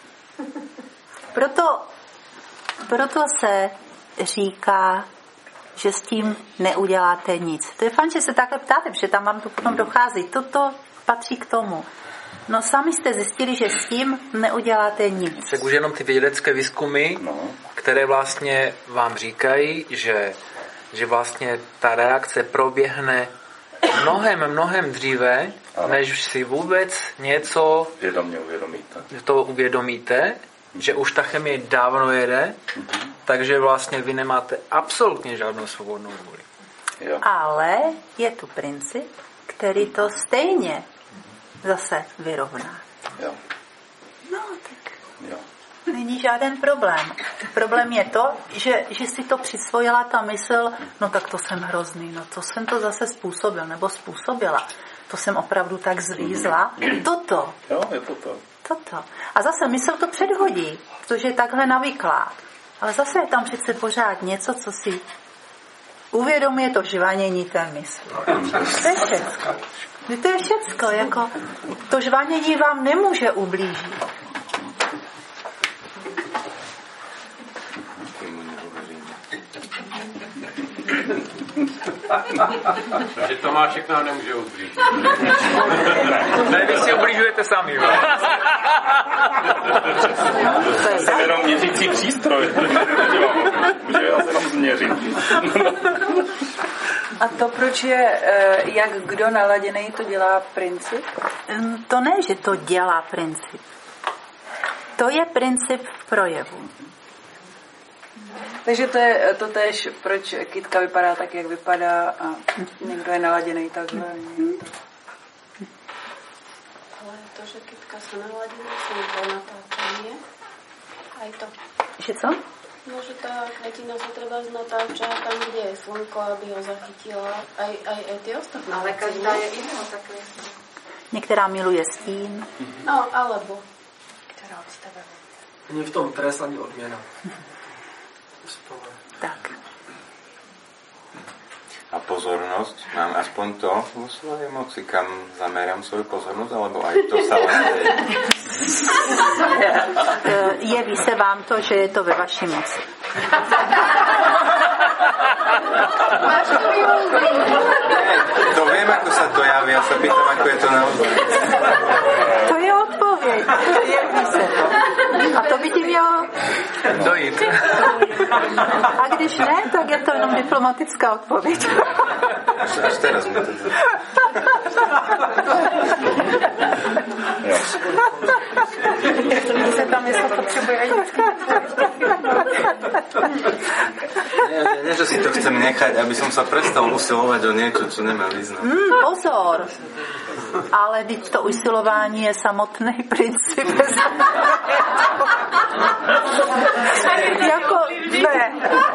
Proto se říká, že s tím neuděláte nic. To je fajn, že se takhle ptáte, protože tam vám to potom dochází. Toto patří k tomu. No sami jste zjistili, že s tím neuděláte nic. Tak už jenom ty vědecké výzkumy, které vlastně vám říkají, že vlastně ta reakce proběhne mnohem dříve, než si vůbec něco uvědomíte, že už ta chemie dávno jede, takže vlastně vy nemáte absolutně žádnou svobodnou vůli. Ale je tu princip, který to stejně zase vyrovná. Jo. No, tak není žádný problém. Problém je to, že si to přisvojila ta mysl, no tak to jsem hrozný, no to jsem to zase způsobil, nebo způsobila. To jsem opravdu tak zlízla. Toto. Jo, je to. Toto. A zase mysl to předhodí, protože je takhle navyklá. Ale zase je tam přece pořád něco, co si uvědomuje to žvanění té mysli. To je všecko. To je všecko. Jako, to žvanění vám nemůže ublížit. Takže Tomášek nám nemůže ublížit. Ne, vy si ublížujete sami. To je jenom měřící přístroj. Může vás jenom změřit. A to proč je, jak kdo naladěný, to dělá princip? To ne, že to dělá princip. To je princip v projevu. Takže to je to též, proč kytka vypadá tak, jak vypadá a někdo je naladěný takhle. Ale to, že kytka se naladěná, se to natáčanie. Aj to. Že co? No, že tá kvetina sa treba natáča tam, kde je slnko, aby ho zachytila. Aj ty ostatné. Ale každá je iného takhle. Některá miluje stín. No, alebo. Ktorá od tebe. Není v tom trest ani odměna. Tak. A pozornosť? Mám aspoň to vo svojej moci, kam zamerám svoju pozornosť, alebo aj to sa len deje? Jeví se vám to, že je to ve vaší moci. To viem, ako sa to javí, ja sa pýtam, ako je to naozaj. To je odpověď. Jeví se to. A to by ti mělo dojít. A když ne, tak je to jenom diplomatická odpověď. Až teraz mi to se tam něco potřebuje. Nie, že si to chcem nechať, aby som sa prestal usilovať o niečo, čo nemá význam. Pozor. Ale teď to usilování je samotný princip. Jako ne.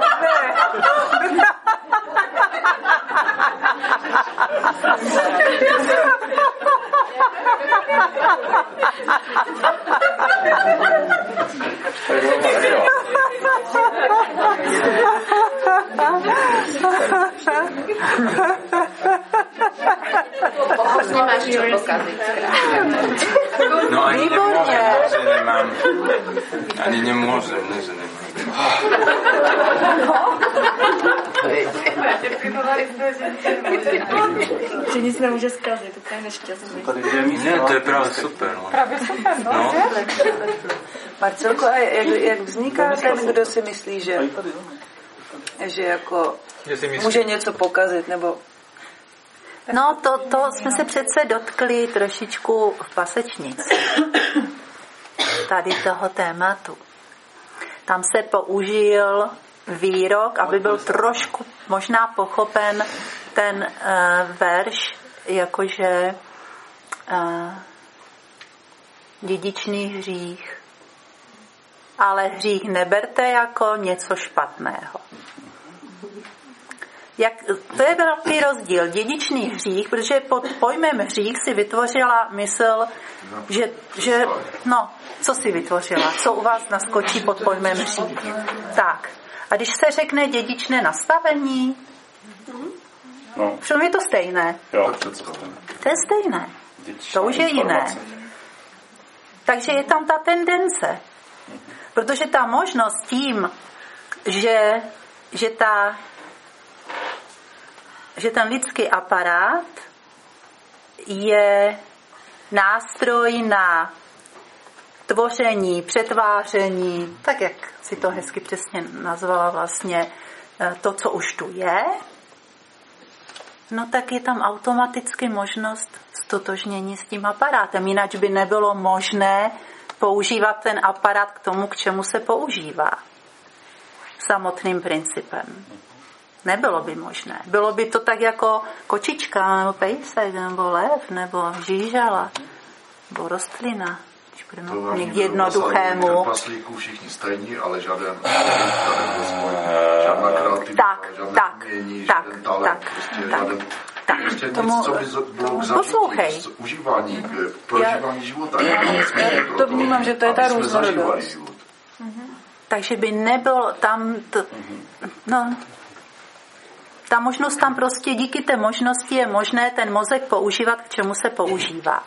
Nemáš čo pokaziť. No ani nemôžem, že nemám. Ani nemôžem, ne, že nemám. Že nic nemůže zkazit, to je nešťastný. Ne, to je právě super. No. Právě super, no. Marcelko, a jak vzniká ten, kdo si myslí, že jako může něco pokazit, nebo... No, to jsme se přece dotkli trošičku v pasečnici. Tady toho tématu. Tam se použil výrok, aby byl trošku možná pochopen ten verš, jakože dědičný hřích. Ale hřích neberte jako něco špatného. To je velký rozdíl. Dědičný hřích, protože pod pojmem hřích si vytvořila mysl, že co si vytvořila? Co u vás naskočí pod pojmem hřích? Tak. A když se řekne dědičné nastavení, všem je to stejné. Jo, to je stejné. To už je jiné. Takže je tam ta tendence. Protože ta možnost tím, že ten lidský aparát je nástroj na tvoření, přetváření, tak jak si to hezky přesně nazvala vlastně to, co už tu je, no tak je tam automaticky možnost stotožnění s tím aparátem. Jinak by nebylo možné používat ten aparát k tomu, k čemu se používá. Samotným principem. Nebylo by možné. Bylo by to tak jako kočička, nebo pejsek, nebo lev, nebo žížala, nebo rostlina. Když Někdy jednoduchému. Trpaslíků všichni stejní, ale žádná kreativita, žádné umění, žádný talent, prostě nic, co by bylo k zažití, užívání, prožívání života. Já to vnímám, že to je ta různorodost. Takže by nebylo tam, ta možnost tam prostě díky té možnosti je možné ten mozek používat, k čemu se používá.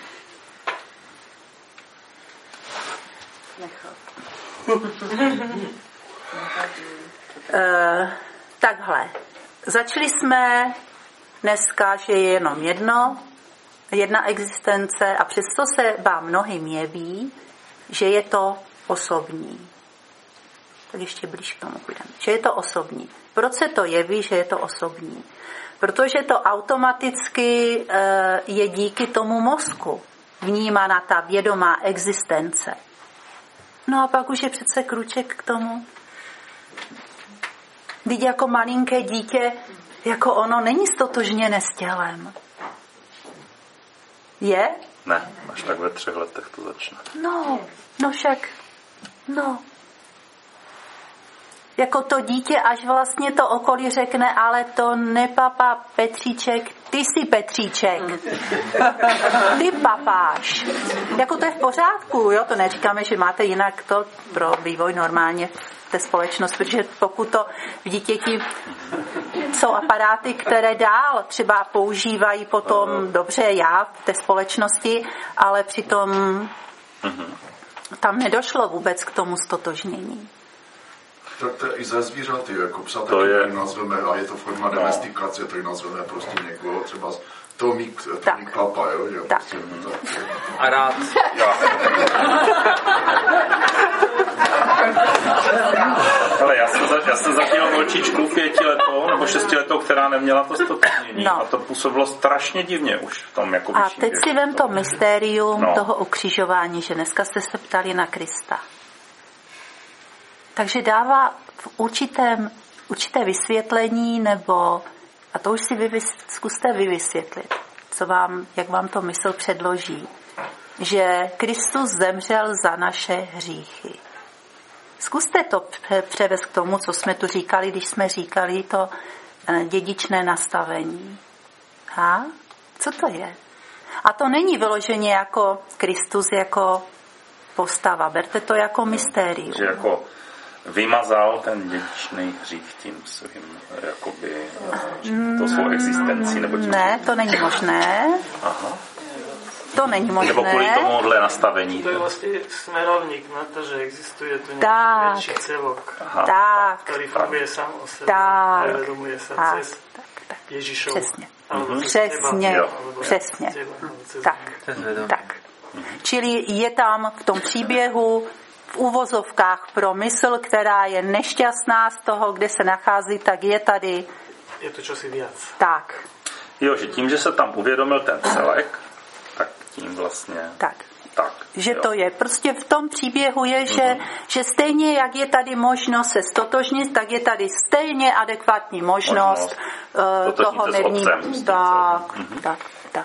Takhle. Začali jsme dneska, že je jenom jedna existence a přesto se vám mnohým jeví, že je to osobní. Tak ještě blíž k tomu půjdeme. Že je to osobní. Proč se to jeví, že je to osobní? Protože to automaticky je díky tomu mozku vnímána ta vědomá existence. No a pak už je přece kruček k tomu. Vždyť jako malinké dítě, jako ono není stotožněné s tělem. Je? Ne, až tak ve 3 letech to začne. No však, jako to dítě, až vlastně to okolí řekne, ale to nepapá Petříček, ty jsi Petříček. Ty papáš. Jako to je v pořádku, jo? To neříkáme, že máte jinak to pro vývoj normálně v té společnosti, protože pokud to v dítěti jsou aparáty, které dál třeba používají potom dobře já v té společnosti, ale přitom tam nedošlo vůbec k tomu stotožnění. Tak to je i ze zvířaty, jako psa taky nazveme, a je to forma domestikace, tak nazveme prostě někoho, třeba Tomík papa, jo? Že? Tak. Prostě, a rád. Ale já jsem zažil holčičku 5letou nebo 6letou, která neměla to stotožnění. A to působilo strašně divně už v tom jako a teď si vem to mystérium toho ukřižování, že dneska jste se ptali na Krista. Takže dává v určité vysvětlení, nebo, a to už si zkuste vysvětlit, jak vám to mysl předloží, že Kristus zemřel za naše hříchy. Zkuste to převést k tomu, co jsme tu říkali, když jsme říkali to dědičné nastavení. Co to je? A to není vyloženě jako Kristus, jako postava. Berte to jako mystérium. Že jako vymazal ten dědičný hřích tím svým, jakoby, to svou existenci, nebo tím... Ne, to není možné. Aha. To není možné. Nebo kvůli tomuhle nastavení. To je vlastně smerovník na to, že existuje tu větší celok, který funguje sám o sebe a uvědomuje se cez Ježíšovu. Přesně. Tak. Čili je tam v tom příběhu v uvozovkách pro mysl, která je nešťastná z toho, kde se nachází, tak je tady. Je to čosi víc. Tak. Jo, že tím, že se tam uvědomil ten celek, tak tím vlastně... Tak. Že to je. Prostě v tom příběhu je, že stejně, jak je tady možnost se stotožnit, tak je tady stejně adekvátní možnost toho nevnímat. Tak.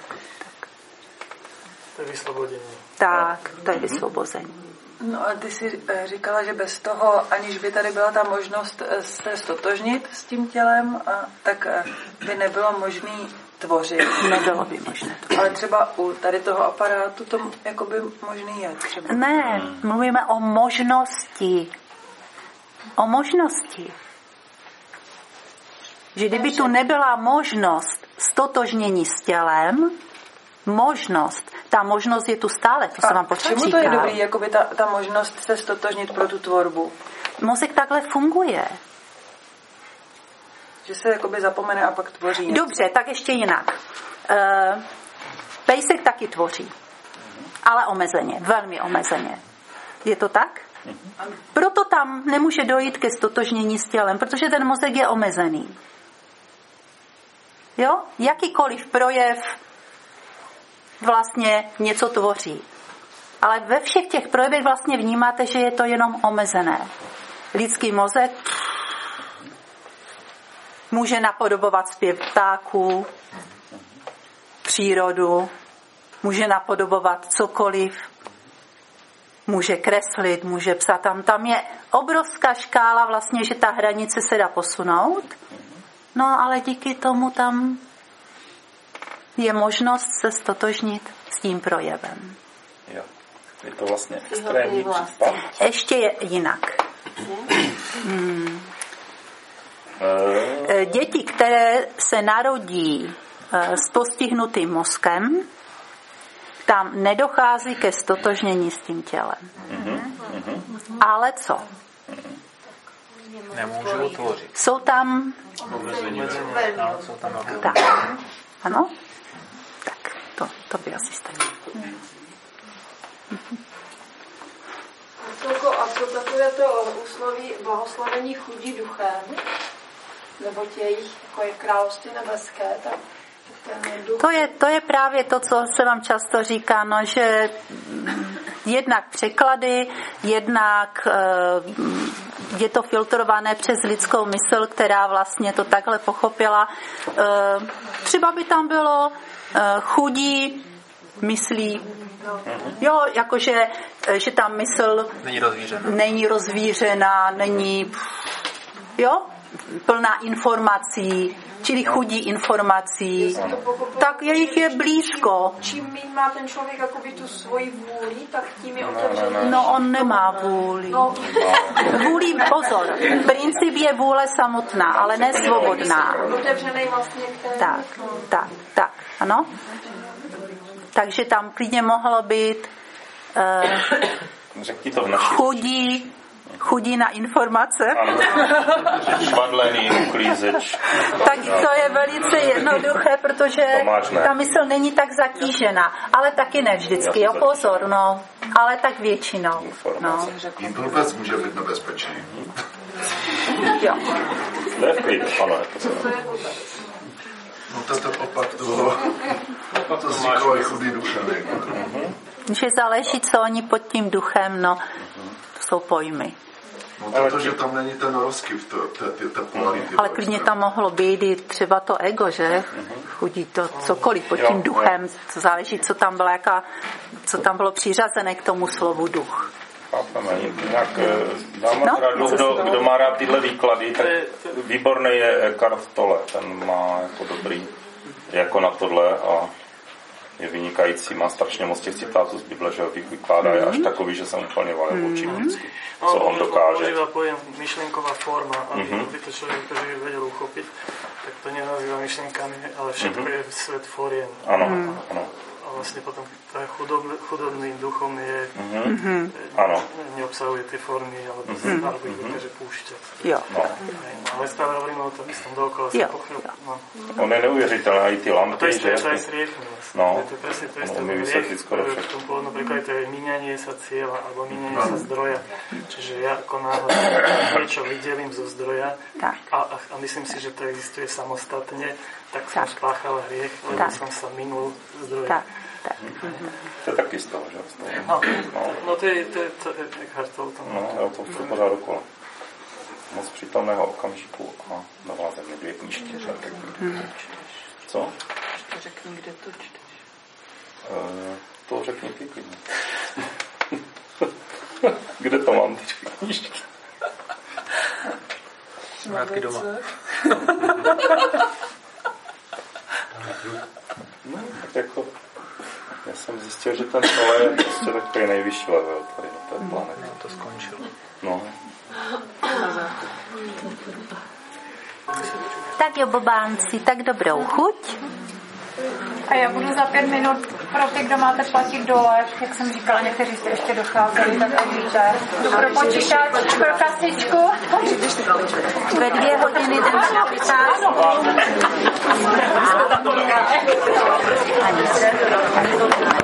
To je vysvobodění. Tak, to je vysvobození. No a ty jsi říkala, že bez toho, aniž by tady byla ta možnost se stotožnit s tím tělem, tak by nebylo možné tvořit. Nebylo by možné. Ale třeba u tady toho aparátu to jakoby možný je. Třeba. Ne, mluvíme o možnosti. O možnosti. Že kdyby tu nebyla možnost stotožnění s tělem, ta možnost je tu stále, to se vám pořád říká. Čemu to je dobrý, jakoby ta možnost se stotožnit pro tu tvorbu? Mozek takhle funguje. Že se jakoby zapomene a pak tvoří něco. Dobře, tak ještě jinak. Pejsek taky tvoří, ale omezeně, velmi omezeně. Je to tak? Proto tam nemůže dojít ke stotožnění s tělem, protože ten mozek je omezený. Jo? Jakýkoliv projev vlastně něco tvoří. Ale ve všech těch projevech vlastně vnímáte, že je to jenom omezené. Lidský mozek může napodobovat zpěv ptáků, přírodu, může napodobovat cokoliv. může kreslit, může psát. Tam je obrovská škála vlastně, že ta hranice se dá posunout. No ale díky tomu tam je možnost se stotožnit s tím projevem. Jo. Je to vlastně extrémní případ. Ještě je jinak. Děti, které se narodí s postihnutým mozkem, tam nedochází ke stotožnění s tím tělem. Ale co? Nemůžu tvořit. Jsou tam... Tak. Ano? Tak, to by asi stačilo. A co takové to úsloví blahoslavení chudí duchem, nebo jejich, jako je království nebeské, tak to je právě to, co se vám často říká, no, že jednak překlady, jednak je to filtrované přes lidskou mysl, která vlastně to takhle pochopila. Třeba by tam bylo chudí myslí, jo, jakože že ta mysl není rozvířená, není jo, plná informací, čili chudí informací, tak jejich je blízko. Čím má ten člověk jakoby tu svoji vůli, tak tím je otevřený. No, on nemá vůli. Vůli, pozor, princip je vůle samotná, ale ne svobodná. Otevřený vlastně k té... Tak, ano. Takže tam klidně mohlo být chudí na informace. Švadlený, uklízeč. Tak to je velice jednoduché, protože ta mysl není tak zatížena, ale taky ne vždycky, jo, pozor, no, ale tak většinou. No. Impuls může být nebezpečný. Jo. No to je to opak toho, to říkali chudý duchem. Že záleží, co oni pod tím duchem, no, to jsou pojmy. No to, že tam není ten rozkyv, ta polarity. Ale klidně tam mohlo být i třeba to ego, že? Chudí to cokoliv pod tím duchem, to záleží, co tam bylo přiřazené k tomu slovu duch. Jinak kdo má rád tyhle výklady, tak výborný je Eckhart Tolle, ten má jako dobrý jako na tohle a je vynikající, má strašně moc těch citátů z Bible, že ho vykládá, je až takový, že jsem úplně valil očí vždycky, co on dokáže. Používá pojem myšlenková forma, aby to člověk, který vedel uchopit, tak to nenazývá myšlenkami, ale všetko je svět foriem. Ano. A vlastně potom chudobným duchom je, neobsahuje ty formy, alebo se dokáže púšťat. Jo. Ale stále hovoríme o tom istom dookola. On je neuvěřitelný, i ty lampy, že? To je s riechom. No, to je presne to isté. Riech, v tom pôvodnom príklade to je míňanie sa cieľa, alebo míňanie sa zdroja. Čiže ja ako náhle niečo vydelím zo zdroja a myslím si, že to existuje samostatne, tak som spáchal hriech, lebo som sa minul zdroja. To je taky z toho, že? No to je Eckhartov. No, to vstup pořád okolo. Moc přítomného okamžiku a navázem mi 2 knížky. Co? To řekni, kde to čteš. To řekni ty klidně. Kde to mám ty knížky? Vrátky doma. No, tak jako já jsem zjistil, že ten Tolle je prostě takový nejvyšší level tady na té planetě. No, to skončilo. No. Tak jo, bobánci, tak dobrou chuť. A já budu za 5 minut pro ty, kdo máte platit dole, jak jsem říkala, někteří jste ještě docházeli, tak víte. Jdu pro počítač, pro kasičku. Ve 2 hodiny jdeme na ptát.